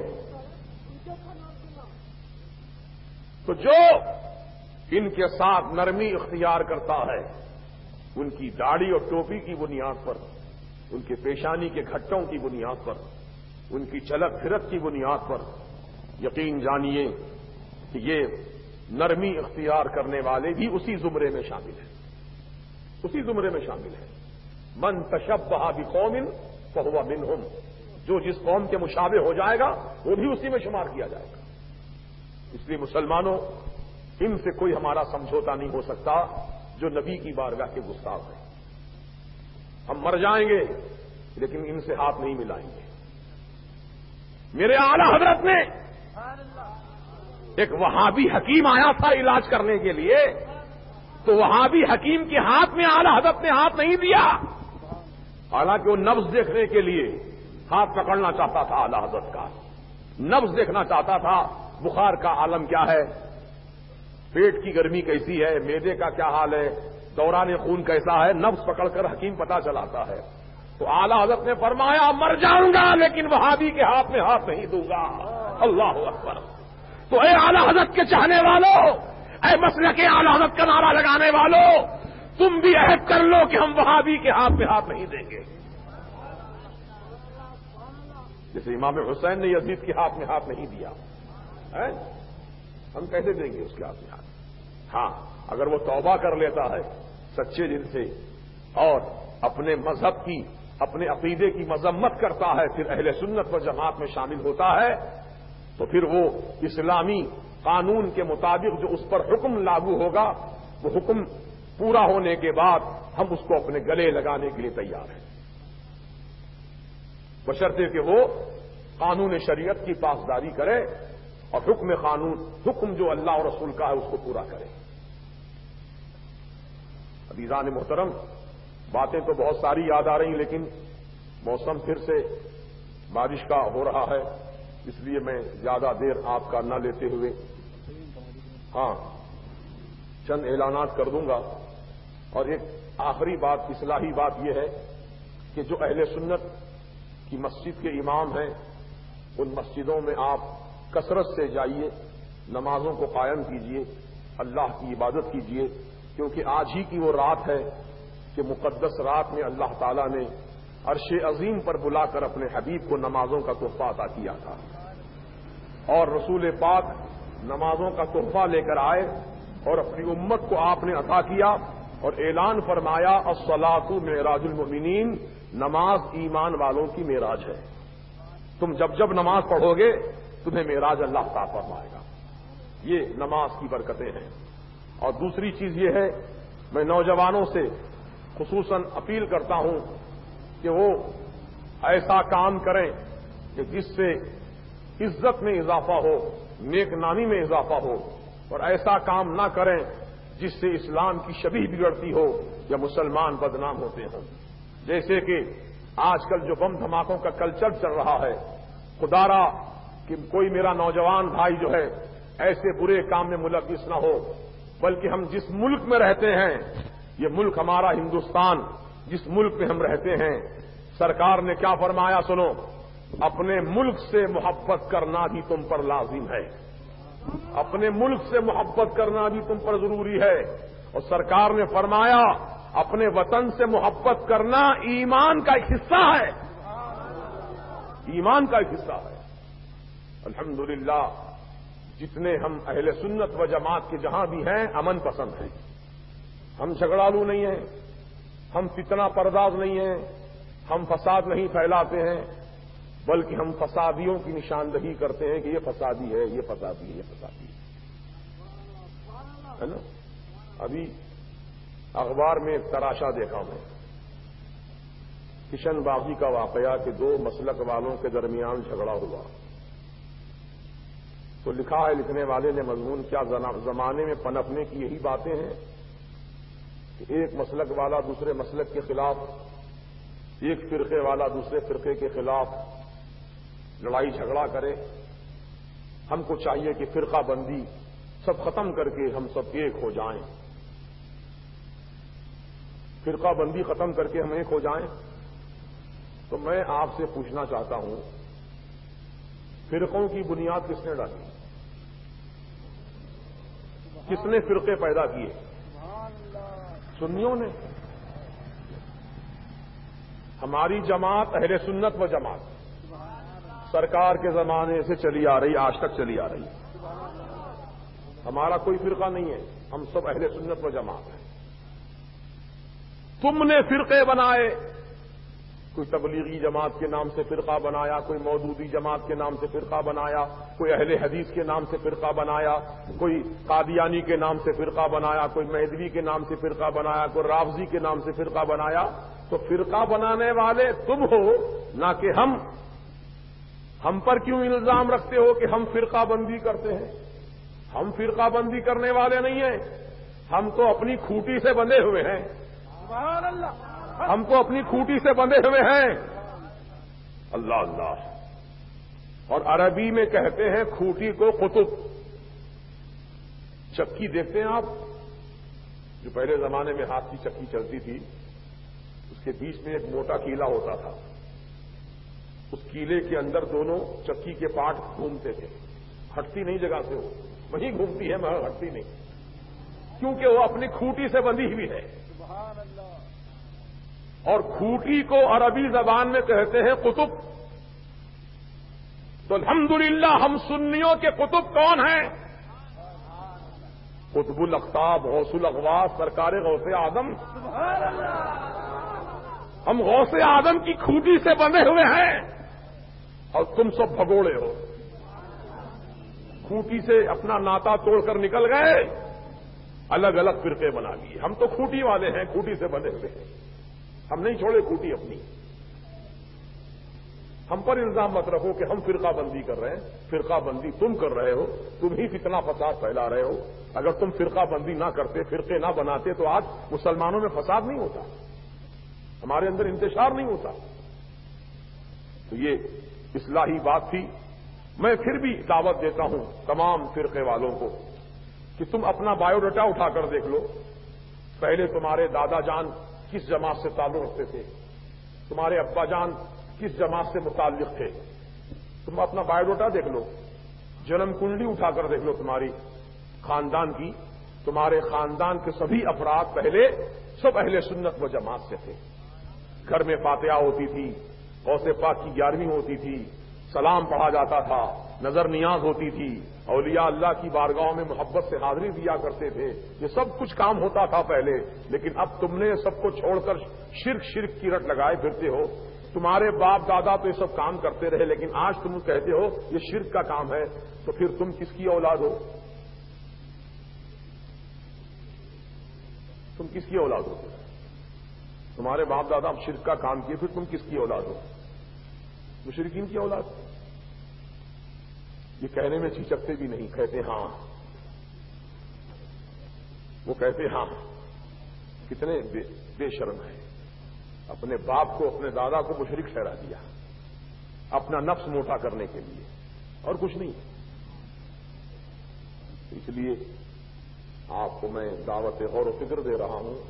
تو جو ان کے ساتھ نرمی اختیار کرتا ہے، ان کی داڑھی اور ٹوپی کی بنیاد پر، ان کے پیشانی کے گھٹوں کی بنیاد پر، ان کی چلک پھرت کی بنیاد پر، یقین جانیے کہ یہ نرمی اختیار کرنے والے بھی اسی زمرے میں شامل ہیں. اسی زمرے میں شامل ہیں. من تشبہ بقوم فہو منہم. جو جس قوم کے مشابہ ہو جائے گا وہ بھی اسی میں شمار کیا جائے گا. اس لیے مسلمانوں، ان سے کوئی ہمارا سمجھوتا نہیں ہو سکتا جو نبی کی بارگاہ کے گستاخ ہیں. ہم مر جائیں گے لیکن ان سے ہاتھ نہیں ملائیں گے. میرے اعلی حضرت نے، ایک وہابی حکیم آیا تھا علاج کرنے کے لیے، تو وہابی حکیم کے ہاتھ میں اعلی حضرت نے ہاتھ نہیں دیا، حالانکہ وہ نبض دیکھنے کے لیے ہاتھ پکڑنا چاہتا تھا. اعلی حضرت کا نبض دیکھنا چاہتا تھا، بخار کا عالم کیا ہے، پیٹ کی گرمی کیسی ہے، معدے کا کیا حال ہے، دوران خون کیسا ہے. نبض پکڑ کر حکیم پتہ چلاتا ہے. تو اعلی حضرت نے فرمایا مر جاؤں گا لیکن وہابی کے ہاتھ میں ہاتھ نہیں دوں گا. اللہ اکبر. تو اے اعلی حضرت کے چاہنے والوں، اے مسلک اعلی حضرت کا نعرہ لگانے والوں، تم بھی عہد کر لو کہ ہم وہابی کے ہاتھ میں ہاتھ نہیں دیں گے. جیسے امام حسین نے یزید کے ہاتھ میں ہاتھ نہیں دیا، ہم کیسے دیں گے اس کے ہاتھ میں ہاتھ؟ ہاں، اگر وہ توبہ کر لیتا ہے سچے دل سے اور اپنے مذہب کی، اپنے عقیدے کی مذمت کرتا ہے، پھر اہل سنت و جماعت میں شامل ہوتا ہے، تو پھر وہ اسلامی قانون کے مطابق جو اس پر حکم لاگو ہوگا، وہ حکم پورا ہونے کے بعد ہم اس کو اپنے گلے لگانے کے لیے تیار ہیں، بشرطے کہ وہ قانون شریعت کی پاسداری کرے اور حکم جو اللہ اور رسول کا ہے اس کو پورا کرے. عزیزان محترم، باتیں تو بہت ساری یاد آ رہی ہیں، لیکن موسم پھر سے بارش کا ہو رہا ہے، اس لیے میں زیادہ دیر آپ کا نہ لیتے ہوئے چند اعلانات کر دوں گا. اور ایک آخری بات، اصلاحی بات یہ ہے کہ جو اہل سنت کی مسجد کے امام ہیں ان مسجدوں میں آپ کثرت سے جائیے، نمازوں کو قائم کیجیے، اللہ کی عبادت کیجیے، کیونکہ آج ہی کی وہ رات ہے کہ مقدس رات میں اللہ تعالیٰ نے عرش عظیم پر بلا کر اپنے حبیب کو نمازوں کا تحفہ عطا کیا تھا، اور رسول پاک نمازوں کا تحفہ لے کر آئے اور اپنی امت کو آپ نے عطا کیا اور اعلان فرمایا الصلاۃ معراج المؤمنین، نماز ایمان والوں کی معراج ہے. تم جب جب نماز پڑھو گے تمہیں معراج اللہ عطا فرمائے گا. یہ نماز کی برکتیں ہیں. اور دوسری چیز یہ ہے، میں نوجوانوں سے خصوصاً اپیل کرتا ہوں کہ وہ ایسا کام کریں کہ جس سے عزت میں اضافہ ہو، نیک نامی میں اضافہ ہو، اور ایسا کام نہ کریں جس سے اسلام کی شبیہ بگڑتی ہو یا مسلمان بدنام ہوتے ہوں. جیسے کہ آج کل جو بم دھماکوں کا کلچر چل رہا ہے، خدا را کہ کوئی میرا نوجوان بھائی جو ہے ایسے برے کام میں ملوث نہ ہو، بلکہ ہم جس ملک میں رہتے ہیں، یہ ملک ہمارا ہندوستان، جس ملک میں ہم رہتے ہیں، سرکار نے کیا فرمایا سنو، اپنے ملک سے محبت کرنا بھی تم پر لازم ہے، اپنے ملک سے محبت کرنا بھی تم پر ضروری ہے. اور سرکار نے فرمایا اپنے وطن سے محبت کرنا ایمان کا ایک حصہ ہے، ایمان کا ایک حصہ ہے. الحمدللہ جتنے ہم اہل سنت و جماعت کے جہاں بھی ہیں امن پسند ہیں، ہم جھگڑالو نہیں ہیں، ہم فتنہ پرداز نہیں ہیں، ہم فساد نہیں پھیلاتے ہیں، بلکہ ہم فسادیوں کی نشاندہی کرتے ہیں کہ یہ فسادی ہے، یہ فسادی ہے، یہ فسادی ہے نا. ابھی اخبار میں ایک تراشا دیکھا میں، کشن باغی کا واقعہ کہ دو مسلک والوں کے درمیان جھگڑا ہوا. تو لکھا ہے لکھنے والے نے مضمون، کیا زمانے میں پنپنے کی یہی باتیں ہیں کہ ایک مسلک والا دوسرے مسلک کے خلاف، ایک فرقے والا دوسرے فرقے کے خلاف لڑائی جھگڑا کرے. ہم کو چاہیے کہ فرقہ بندی سب ختم کر کے ہم سب ایک ہو جائیں، فرقہ بندی ختم کر کے ہم ایک ہو جائیں. تو میں آپ سے پوچھنا چاہتا ہوں، فرقوں کی بنیاد کس نے ڈالی؟ کس نے فرقے پیدا کیے؟ سنیوں نے. ہماری جماعت اہل سنت و جماعت سرکار کے زمانے سے چلی آ رہی، آج تک چلی آ رہی. ہمارا کوئی فرقہ نہیں ہے، ہم سب اہل سنت و جماعت ہیں. تم نے فرقے بنائے، کوئی تبلیغی جماعت کے نام سے فرقہ بنایا، کوئی مودودی جماعت کے نام سے فرقہ بنایا، کوئی اہل حدیث کے نام سے فرقہ بنایا، کوئی قادیانی کے نام سے فرقہ بنایا، کوئی مہدوی کے نام سے فرقہ بنایا، کوئی رافضی کے نام سے فرقہ بنایا. تو فرقہ بنانے والے تم ہو نہ کہ ہم. ہم پر کیوں الزام رکھتے ہو کہ ہم فرقہ بندی کرتے ہیں؟ ہم فرقہ بندی کرنے والے نہیں ہیں، ہم تو اپنی کھوٹی سے بندھے ہوئے ہیں. سبحان اللہ. ہم تو اپنی کھوٹی سے بندھے ہوئے ہیں. اللہ اللہ. اور عربی میں کہتے ہیں کھوٹی کو قطب. چکی دیکھتے ہیں آپ، جو پہلے زمانے میں ہاتھ کی چکی چلتی تھی، اس کے بیچ میں ایک موٹا کیلا ہوتا تھا. اس کیلے کے اندر دونوں چکی کے پارٹ گھومتے تھے، ہٹتی نہیں جگہ سے، وہ وہیں گھومتی ہے مگر ہٹتی نہیں، کیونکہ وہ اپنی کھوٹی سے بندھی ہوئی ہے. اور کھوٹی کو عربی زبان میں کہتے ہیں قطب. تو الحمدللہ ہم سنیوں کے قطب کون ہیں؟ قطب الاقطاب، غوث الاغواث، سرکار غوث اعظم. ہم غوث اعظم کی کھوٹی سے بندھے ہوئے ہیں، اور تم سب بھگوڑے ہو، کھوٹی سے اپنا ناتا توڑ کر نکل گئے، الگ الگ فرقے بنا لیے. ہم تو کھوٹی والے ہیں، کھوٹی سے بندھے ہوئے ہیں، ہم نہیں چھوڑے کھوٹی اپنی. ہم پر الزام مت رکھو کہ ہم فرقہ بندی کر رہے ہیں. فرقہ بندی تم کر رہے ہو، تم ہی فتنہ فساد پھیلا رہے ہو. اگر تم فرقہ بندی نہ کرتے، فرقے نہ بناتے، تو آج مسلمانوں میں فساد نہیں ہوتا، ہمارے اندر انتشار نہیں ہوتا. تو یہ اصلاحی بات تھی. میں پھر بھی دعوت دیتا ہوں تمام فرقے والوں کو کہ تم اپنا بایو ڈاٹا اٹھا کر دیکھ لو. پہلے تمہارے دادا جان کس جماعت سے تعلق رکھتے تھے, تمہارے ابا جان کس جماعت سے متعلق تھے, تم اپنا بایو ڈاٹا دیکھ لو. جنم کنڈلی اٹھا کر دیکھ لو تمہاری خاندان کی. تمہارے خاندان کے سبھی افراد پہلے سب اہل سنت و جماعت سے تھے. گھر میں فاتحہ ہوتی تھی, غوث پاک کی 11ویں ہوتی تھی, سلام پڑھا جاتا تھا, نظر نیاز ہوتی تھی, اولیاء اللہ کی بارگاہوں میں محبت سے حاضری دیا کرتے تھے. یہ سب کچھ کام ہوتا تھا پہلے, لیکن اب تم نے سب کو چھوڑ کر شرک کی رٹ لگائے پھرتے ہو. تمہارے باپ دادا تو یہ سب کام کرتے رہے, لیکن آج تم کہتے ہو یہ شرک کا کام ہے. تو پھر تم کس کی اولاد ہو؟ تم کس کی اولاد ہو؟ تمہارے باپ دادا اب شرک کا کام کیے, پھر تم کس کی اولاد ہو؟ مشرکین کی اولاد. یہ کہنے میں چچکتے بھی نہیں, کہتے ہاں. وہ کہتے ہاں. کتنے بے شرم ہیں, اپنے باپ کو اپنے دادا کو مشرک ٹھہرا دیا اپنا نفس موٹا کرنے کے لیے, اور کچھ نہیں. اس لیے آپ کو میں دعوت غور و فکر دے رہا ہوں.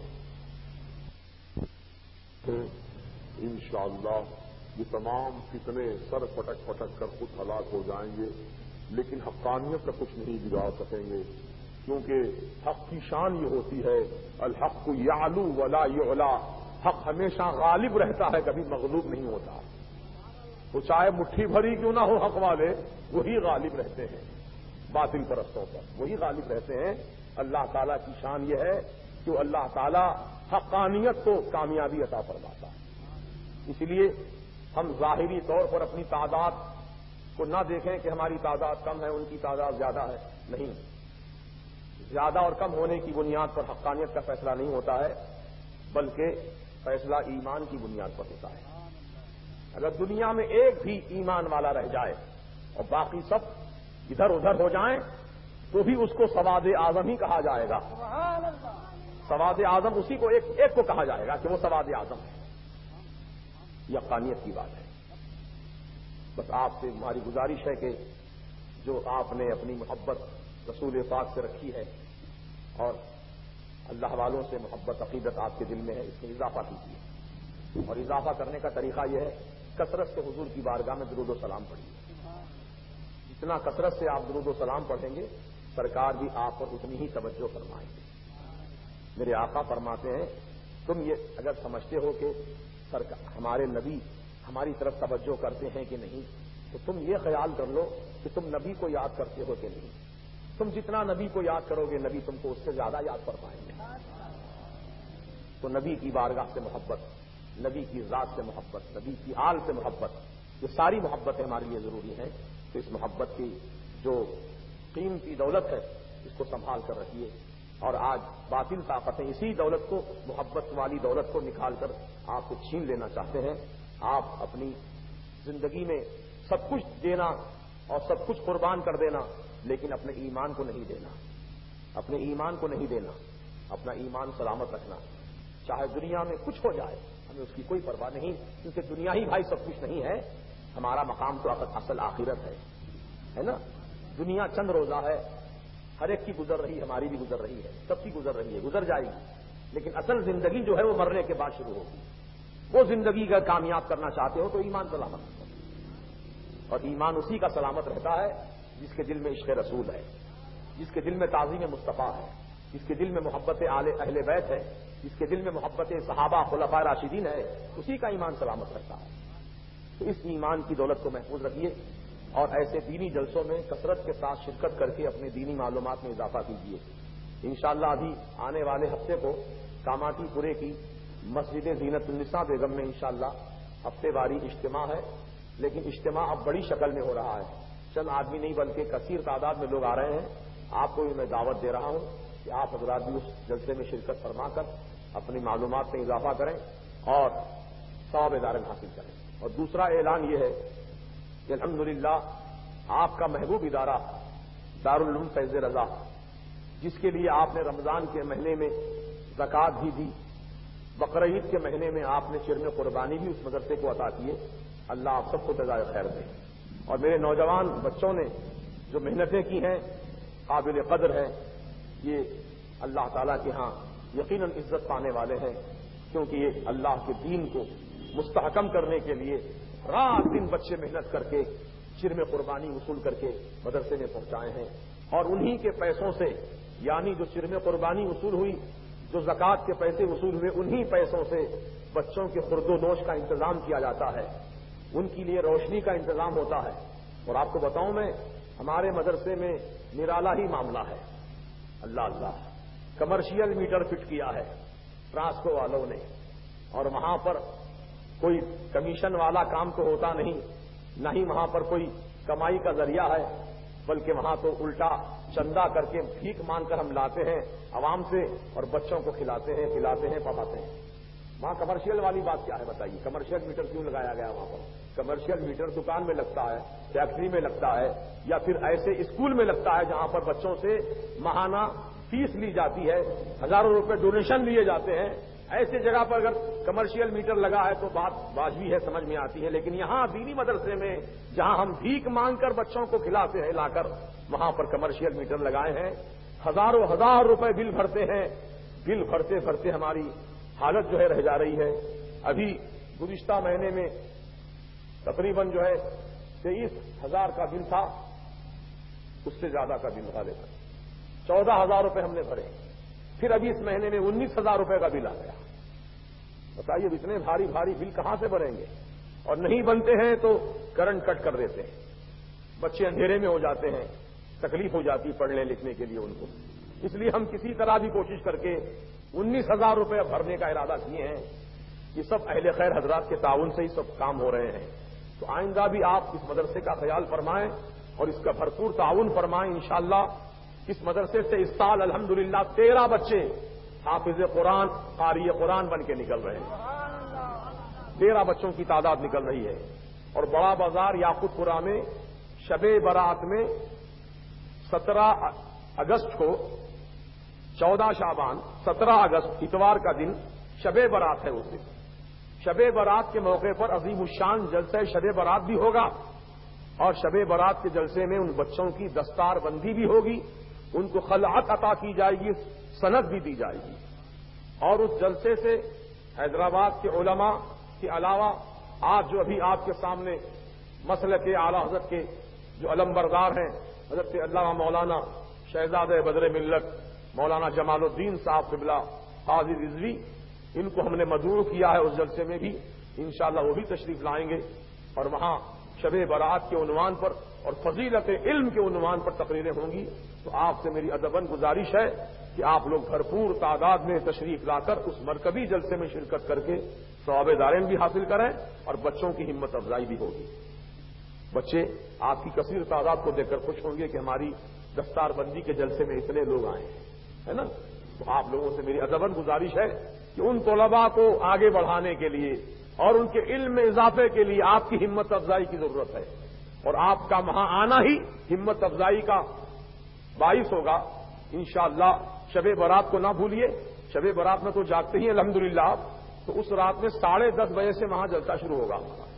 انشاءاللہ یہ تمام فتنے سر پٹک پٹک کر خود ہلاک ہو جائیں گے, لیکن حقانیت کا کچھ نہیں بگاڑ سکیں گے. کیونکہ حق کی شان یہ ہوتی ہے, الحق یعلو ولا یعلا. حق ہمیشہ غالب رہتا ہے, کبھی مغلوب نہیں ہوتا. وہ چاہے مٹھی بھری کیوں نہ ہو, حق والے وہی غالب رہتے ہیں. باطل پرستوں پر وہی غالب رہتے ہیں. اللہ تعالیٰ کی شان یہ ہے کہ اللہ تعالیٰ حقانیت کو کامیابی عطا فرماتا ہے. اس لیے ہم ظاہری طور پر اپنی تعداد کو نہ دیکھیں کہ ہماری تعداد کم ہے, ان کی تعداد زیادہ ہے. نہیں, زیادہ اور کم ہونے کی بنیاد پر حقانیت کا فیصلہ نہیں ہوتا ہے, بلکہ فیصلہ ایمان کی بنیاد پر ہوتا ہے. اگر دنیا میں ایک بھی ایمان والا رہ جائے اور باقی سب ادھر ادھر ہو جائیں تو بھی اس کو سواد اعظم ہی کہا جائے گا. سواد اعظم اسی کو ایک کو کہا جائے گا کہ وہ سواد اعظم ہے. یہ حقانیت کی بات ہے. بس آپ سے ہماری گزارش ہے کہ جو آپ نے اپنی محبت رسول پاک سے رکھی ہے اور اللہ والوں سے محبت عقیدت آپ کے دل میں ہے, اس میں اضافہ کیجیے. اور اضافہ کرنے کا طریقہ یہ ہے, کثرت سے حضور کی بارگاہ میں درود و سلام پڑھیے. جتنا کثرت سے آپ درود و سلام پڑھیں گے, سرکار بھی آپ پر اتنی ہی توجہ فرمائیں گے. میرے آقا فرماتے ہیں, تم یہ اگر سمجھتے ہو کہ ہمارے نبی ہماری طرف توجہ کرتے ہیں کہ نہیں, تو تم یہ خیال کر لو کہ تم نبی کو یاد کرتے ہو کہ نہیں. تم جتنا نبی کو یاد کرو گے, نبی تم کو اس سے زیادہ یاد فرمائیں گے. تو نبی کی بارگاہ سے محبت, نبی کی ذات سے محبت, نبی کی آل سے محبت, یہ ساری محبتیں ہمارے لیے ضروری ہیں. تو اس محبت کی جو قیمتی دولت ہے اس کو سنبھال کر رکھیے. اور آج باطل طاقتیں اسی دولت کو, محبت والی دولت کو نکال کر آپ سے چھین لینا چاہتے ہیں. آپ اپنی زندگی میں سب کچھ دینا اور سب کچھ قربان کر دینا, لیکن اپنے ایمان کو نہیں دینا. اپنے ایمان کو نہیں دینا, اپنا ایمان سلامت رکھنا. چاہے دنیا میں کچھ ہو جائے, ہمیں اس کی کوئی پرواہ نہیں, کیونکہ دنیا ہی بھائی سب کچھ نہیں ہے. ہمارا مقام تو اصل آخرت ہے نا. دنیا چند روزہ ہے, ہر ایک کی گزر رہی, ہماری بھی گزر رہی ہے, سب کی گزر رہی ہے, گزر جائے گی. لیکن اصل زندگی جو ہے وہ مرنے کے بعد شروع ہوگی. وہ زندگی کا کامیاب کرنا چاہتے ہو تو ایمان سلامت رکھو. اور ایمان اسی کا سلامت رہتا ہے جس کے دل میں عشق رسول ہے, جس کے دل میں تعظیم مصطفیٰ ہے, جس کے دل میں محبت اہل بیت ہے, جس کے دل میں محبت صحابہ خلفاء راشدین ہے. اسی کا ایمان سلامت رہتا ہے. تو اس ایمان کی دولت کو محفوظ رکھیے اور ایسے دینی جلسوں میں کثرت کے ساتھ شرکت کر کے اپنے دینی معلومات میں اضافہ کیجیے. انشاءاللہ ابھی آنے والے ہفتے کو کاماٹی پورے کی مسجد زینت النساء بیگم میں انشاءاللہ ہفتے واری اجتماع ہے. لیکن اجتماع اب بڑی شکل میں ہو رہا ہے. چند آدمی نہیں بلکہ کثیر تعداد میں لوگ آ رہے ہیں. آپ کو بھی میں دعوت دے رہا ہوں کہ آپ حضرات بھی اس جلسے میں شرکت فرما کر اپنی معلومات میں اضافہ کریں اور ثواب دارن حاصل کریں. اور دوسرا اعلان یہ ہے کہ الحمدللہ آپ کا محبوب ادارہ دارالعلوم فیض رضا, جس کے لیے آپ نے رمضان کے مہینے میں زکوٰۃ بھی دی, بقرعید کے مہینے میں آپ نے شرم قربانی بھی اس مدرسے کو عطا کیے, اللہ آپ سب کو جزائے خیر دے. اور میرے نوجوان بچوں نے جو محنتیں کی ہیں قابل قدر ہیں. یہ اللہ تعالیٰ کے ہاں یقیناً عزت پانے والے ہیں، کیونکہ یہ اللہ کے دین کو مستحکم کرنے کے لیے رات دن بچے محنت کر کے چرم قربانی وصول کر کے مدرسے میں پہنچائے ہیں. اور انہی کے پیسوں سے، یعنی جو چرم قربانی وصول ہوئی، جو زکوٰۃ کے پیسے وصول ہوئے، انہی پیسوں سے بچوں کے خورد و نوش کا انتظام کیا جاتا ہے، ان کے لیے روشنی کا انتظام ہوتا ہے. اور آپ کو بتاؤں میں، ہمارے مدرسے میں نرالا ہی معاملہ ہے. اللہ اللہ، کمرشل میٹر فٹ کیا ہے ٹرانسکو والوں نے، اور وہاں پر کوئی کمیشن والا کام تو ہوتا نہیں، نہ ہی وہاں پر کوئی کمائی کا ذریعہ ہے، بلکہ وہاں تو الٹا چندہ کر کے بھیک مانگ کر ہم لاتے ہیں عوام سے اور بچوں کو کھلاتے ہیں پڑھاتے ہیں. وہاں کمرشل والی بات کیا ہے بتائیے؟ کمرشل میٹر کیوں لگایا گیا وہاں پر؟ کمرشل میٹر دکان میں لگتا ہے، فیکٹری میں لگتا ہے، یا پھر ایسے اسکول میں لگتا ہے جہاں پر بچوں سے ماہانہ فیس لی جاتی ہے، ہزاروں روپے ڈونیشن لیے جاتے ہیں. ایسی جگہ پر اگر کمرشل میٹر لگا ہے تو بات واجبی ہے، سمجھ میں آتی ہے. لیکن یہاں دینی مدرسے میں جہاں ہم بھیک مانگ کر بچوں کو کھلاتے ہیں لا کر، وہاں پر کمرشل میٹر لگائے ہیں، ہزاروں ہزار روپے بل بھرتے ہیں. بل بھرتے بھرتے ہماری حالت جو ہے رہ جا رہی ہے. ابھی گزشتہ مہینے میں تقریباً 23,000 کا بل تھا، اس سے زیادہ کا بل بھرا دیتا، 14,000 روپے ہم نے بھرے. پھر ابھی اس مہینے میں 19,000 روپے کا بل آ گیا. بتائیے اب اتنے بھاری بھاری بل کہاں سے بھریں گے؟ اور نہیں بنتے ہیں تو کرنٹ کٹ کر دیتے ہیں، بچے اندھیرے میں ہو جاتے ہیں، تکلیف ہو جاتی پڑھنے لکھنے کے لیے ان کو. اس لیے ہم کسی طرح بھی کوشش کر کے 19,000 روپے بھرنے کا ارادہ کیے ہیں. یہ سب اہل خیر حضرات کے تعاون سے ہی سب کام ہو رہے ہیں. تو آئندہ بھی آپ اس مدرسے کا خیال فرمائیں اور اس کا بھرپور تعاون فرمائیں. انشاءاللہ اس مدرسے سے اس سال الحمدللہ 13 بچے حافظ قرآن، قاری قرآن بن کے نکل رہے ہیں. 13 بچوں کی تعداد نکل رہی ہے. اور بڑا بازار یاقوت پورہ میں شب برات میں 17 اگست کو، 14 شعبان 17 اگست اتوار کا دن شب برات ہے. اس دن شب برات کے موقع پر عظیم الشان جلسہ شب برات بھی ہوگا، اور شب برات کے جلسے میں ان بچوں کی دستار بندی بھی ہوگی، ان کو خلعت عطا کی جائے گی، سند بھی دی جائے گی. اور اس جلسے سے حیدرآباد کے علماء کے علاوہ آج جو ابھی آپ کے سامنے مسلک اعلی حضرت کے جو علم بردار ہیں، حضرت علامہ مولانا شہزادہ بدر ملت مولانا جمال الدین صاحب قبلہ قاضی رضوی، ان کو ہم نے مدعو کیا ہے اس جلسے میں بھی. انشاءاللہ وہ بھی تشریف لائیں گے، اور وہاں شب برات کے عنوان پر اور فضیلت علم کے عنوان پر تقریریں ہوں گی. تو آپ سے میری ادباً گزارش ہے کہ آپ لوگ بھرپور تعداد میں تشریف لا کر اس مرکبی جلسے میں شرکت کر کے ثواب دارین بھی حاصل کریں اور بچوں کی ہمت افزائی بھی ہوگی. بچے آپ کی کثیر تعداد کو دیکھ کر خوش ہوں گے کہ ہماری دستار بندی کے جلسے میں اتنے لوگ آئے ہیں، ہے نا. تو آپ لوگوں سے میری ادباً گزارش ہے کہ ان طلباء کو آگے بڑھانے کے لیے اور ان کے علم میں اضافے کے لیے آپ کی ہمت افزائی کی ضرورت ہے. اور آپ کا وہاں آنا ہی ہمت افزائی کا باعث ہوگا. انشاءاللہ شب برات کو نہ بھولیے. شب برات میں تو جاگتے ہی الحمدللہ آپ، تو اس رات میں 10:30 بجے سے وہاں جلسہ شروع ہوگا.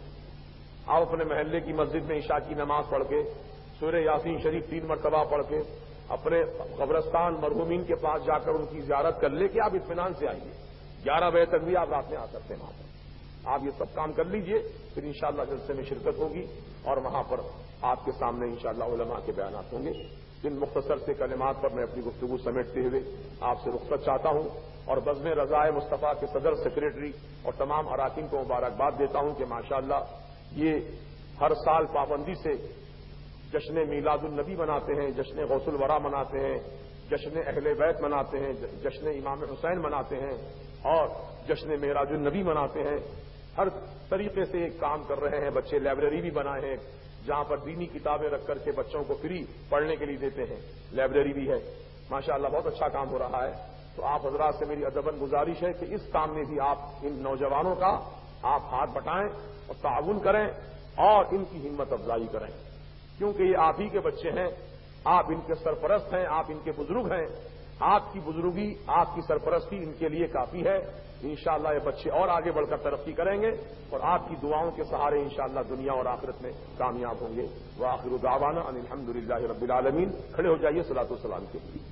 آپ اپنے محلے کی مسجد میں عشاء کی نماز پڑھ کے سورہ یاسین شریف 3 مرتبہ پڑھ کے اپنے قبرستان مرحومین کے پاس جا کر ان کی زیارت کر لے کے آپ اطمینان سے آئیے. 11 بجے تک بھی آپ رات میں آ سکتے ہیں وہاں پر. آپ یہ سب کام کر لیجئے، پھر انشاءاللہ جلسے میں شرکت ہوگی اور وہاں پر آپ کے سامنے انشاءاللہ علماء کے بیانات ہوں گے. جن مختصر سے کلمات پر میں اپنی گفتگو سمیٹتے ہوئے آپ سے رخصت چاہتا ہوں اور بزم رضائے مصطفیٰ کے صدر سیکریٹری اور تمام اراکین کو مبارکباد دیتا ہوں کہ ماشاءاللہ یہ ہر سال پابندی سے جشن میلاد النبی مناتے ہیں، جشن غوث الورا مناتے ہیں، جشن اہل بیت مناتے ہیں، جشن امام حسین مناتے ہیں اور جشن معراج النبی مناتے ہیں. ہر طریقے سے ایک کام کر رہے ہیں. بچے لائبریری بھی بنائے ہیں جہاں پر دینی کتابیں رکھ کر کے بچوں کو فری پڑھنے کے لیے دیتے ہیں. لائبریری بھی ہے ماشاءاللہ، بہت اچھا کام ہو رہا ہے. تو آپ حضرات سے میری ادباً گزارش ہے کہ اس کام میں بھی آپ ان نوجوانوں کا آپ ہاتھ بٹائیں اور تعاون کریں اور ان کی ہمت افزائی کریں، کیونکہ یہ آپ ہی کے بچے ہیں. آپ ان کے سرپرست ہیں، آپ ان کے بزرگ ہیں. آپ کی بزرگی، آپ کی سرپرستی ان کے لیے کافی ہے. انشاءاللہ یہ بچے اور آگے بڑھ کر ترقی کریں گے اور آپ کی دعاؤں کے سہارے انشاءاللہ دنیا اور آخرت میں کامیاب ہوں گے. وآخر دعوانا ان الحمدللہ رب العالمین. کھڑے ہو جائیے صلاۃ والسلام کے لیے.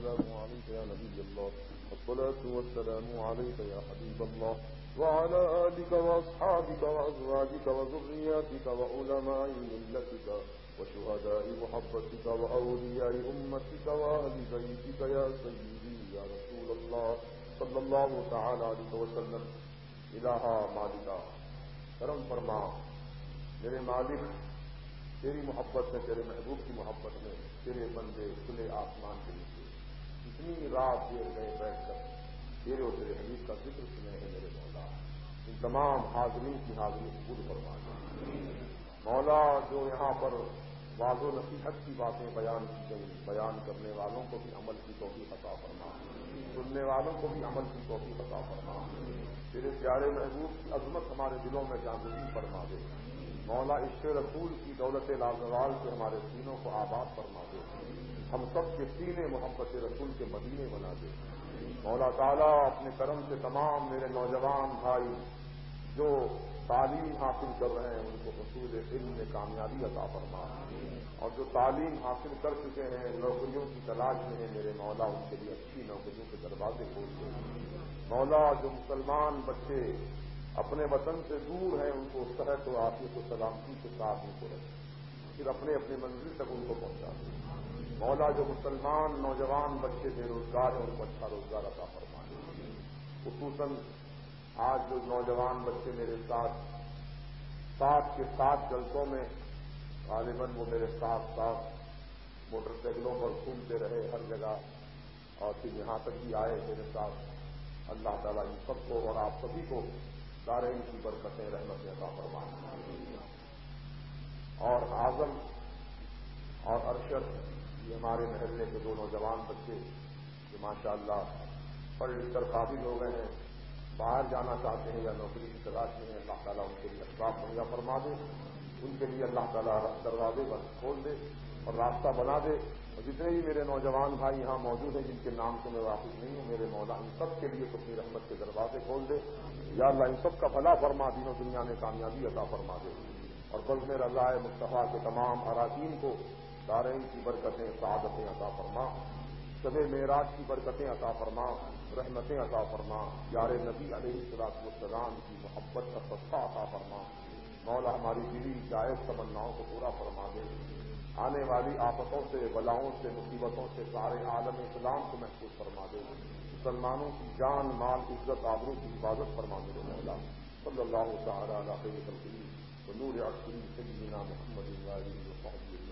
والسلام عليك يا نبي الله والصلاة والسلام عليك يا حبيب الله وعلى آلك وأصحابك وأزواجك وذرياتك وعلماء ملتك وشهداء محبتك وأولياء أمتك وأهل بيتك يا سيدي يا رسول الله صلى الله تعالى عليه وسلم. الہ مالکا کرم فرما میرے مالک، تیری محبت میں، تیرے محبوب کی محبت میں تیرے بندے کھلے آسمان کے نیچے اتنی رات دیر گئے بیٹھ کر تیرے اور تیرے حبیب کا ذکر سنے ہیں میرے مولا. ان تمام حاضرین کی حاضری قبول فرما دے مولا. جو یہاں پر واضح و نصیحت کی باتیں بیان کی گئی، بیان کرنے والوں کو بھی عمل کی توفیق عطا فرما، سننے والوں کو بھی عمل کی توفیق عطا فرما. تیرے پیارے محبوب کی عظمت ہمارے دلوں میں جاگزی فرما دے مولا. عشق رسول کی دولت لازوال سے ہمارے سینوں کو آباد فرما دے. ہم سب کے سینے محبت رسول کے مدینے بنا دے مولا تعالیٰ. اپنے کرم سے تمام میرے نوجوان بھائی جو تعلیم حاصل کر رہے ہیں ان کو حصول علم میں کامیابی عطا فرما، اور جو تعلیم حاصل کر چکے ہیں نوکریوں کی تلاش میں ہیں میرے مولا ان کے لیے اچھی نوکریوں کے دروازے کھول دے مولا. جو مسلمان بچے اپنے وطن سے دور ہیں ان کو صحت و عافیت و سلامتی کے ساتھ ان کو رکھے، پھر اپنے اپنے منزل تک ان کو پہنچا دے مولا. جو مسلمان نوجوان بچے بے روزگار ہیں ان کو اچھا روزگار عطا فرما. خصوصاً آج جو نوجوان بچے میرے ساتھ 7 کے 7 جلسوں میں غالباً وہ میرے ساتھ موٹر سائیکلوں پر گھومتے رہے ہر جگہ اور پھر یہاں تک بھی آئے میرے ساتھ. اللہ تعالیٰ ان سب کو اور آپ سبھی کو دارین کی برکتیں رحمتیں عطا فرمائیں. اور اعظم اور ارشد یہ ہمارے محلے کے 2 نوجوان بچے جو ماشاءاللہ پڑھ لکھ کر قابل ہو گئے ہیں، باہر جانا چاہتے ہیں یا نوکری کی تلاش میں ہیں، اللہ تعالیٰ ان کے لیے اسباب مہیا فرما دے. ان کے لیے اللہ تعالیٰ دروازے بند کھول دے اور راستہ بنا دے. اور جتنے بھی میرے نوجوان بھائی یہاں موجود ہیں جن کے نام سے میں واقف نہیں ہوں میرے مولا ان سب کے لیے اپنی رحمت کے دروازے کھول دے یا اللہ. ان سب کا بھلا فرما، دین و دنیا میں کامیابی عطا فرما دے. اور بزم رضا مصطفیٰ کے تمام اراکین کو دارین کی برکتیں سعادتیں عطا فرما، شب معراج کی برکتیں عطا فرما، رحمتیں عطا فرما. یار نبی علیہ الصلوۃ والسلام کی محبت کا صدقہ عطا فرما مولا. ہماری دلی جائز تمناؤں کو پورا فرما دے. آنے والی آفتوں سے، بلاؤں سے، مصیبتوں سے سارے عالم اسلام کو محفوظ فرما دے. مسلمانوں کی جان، مال، عزت، آبرو کی حفاظت فرما دے مولا. صلی اللہ تعالی علیہ وسلم. نور عصری سیدنا محمد وآلہ وصحبہ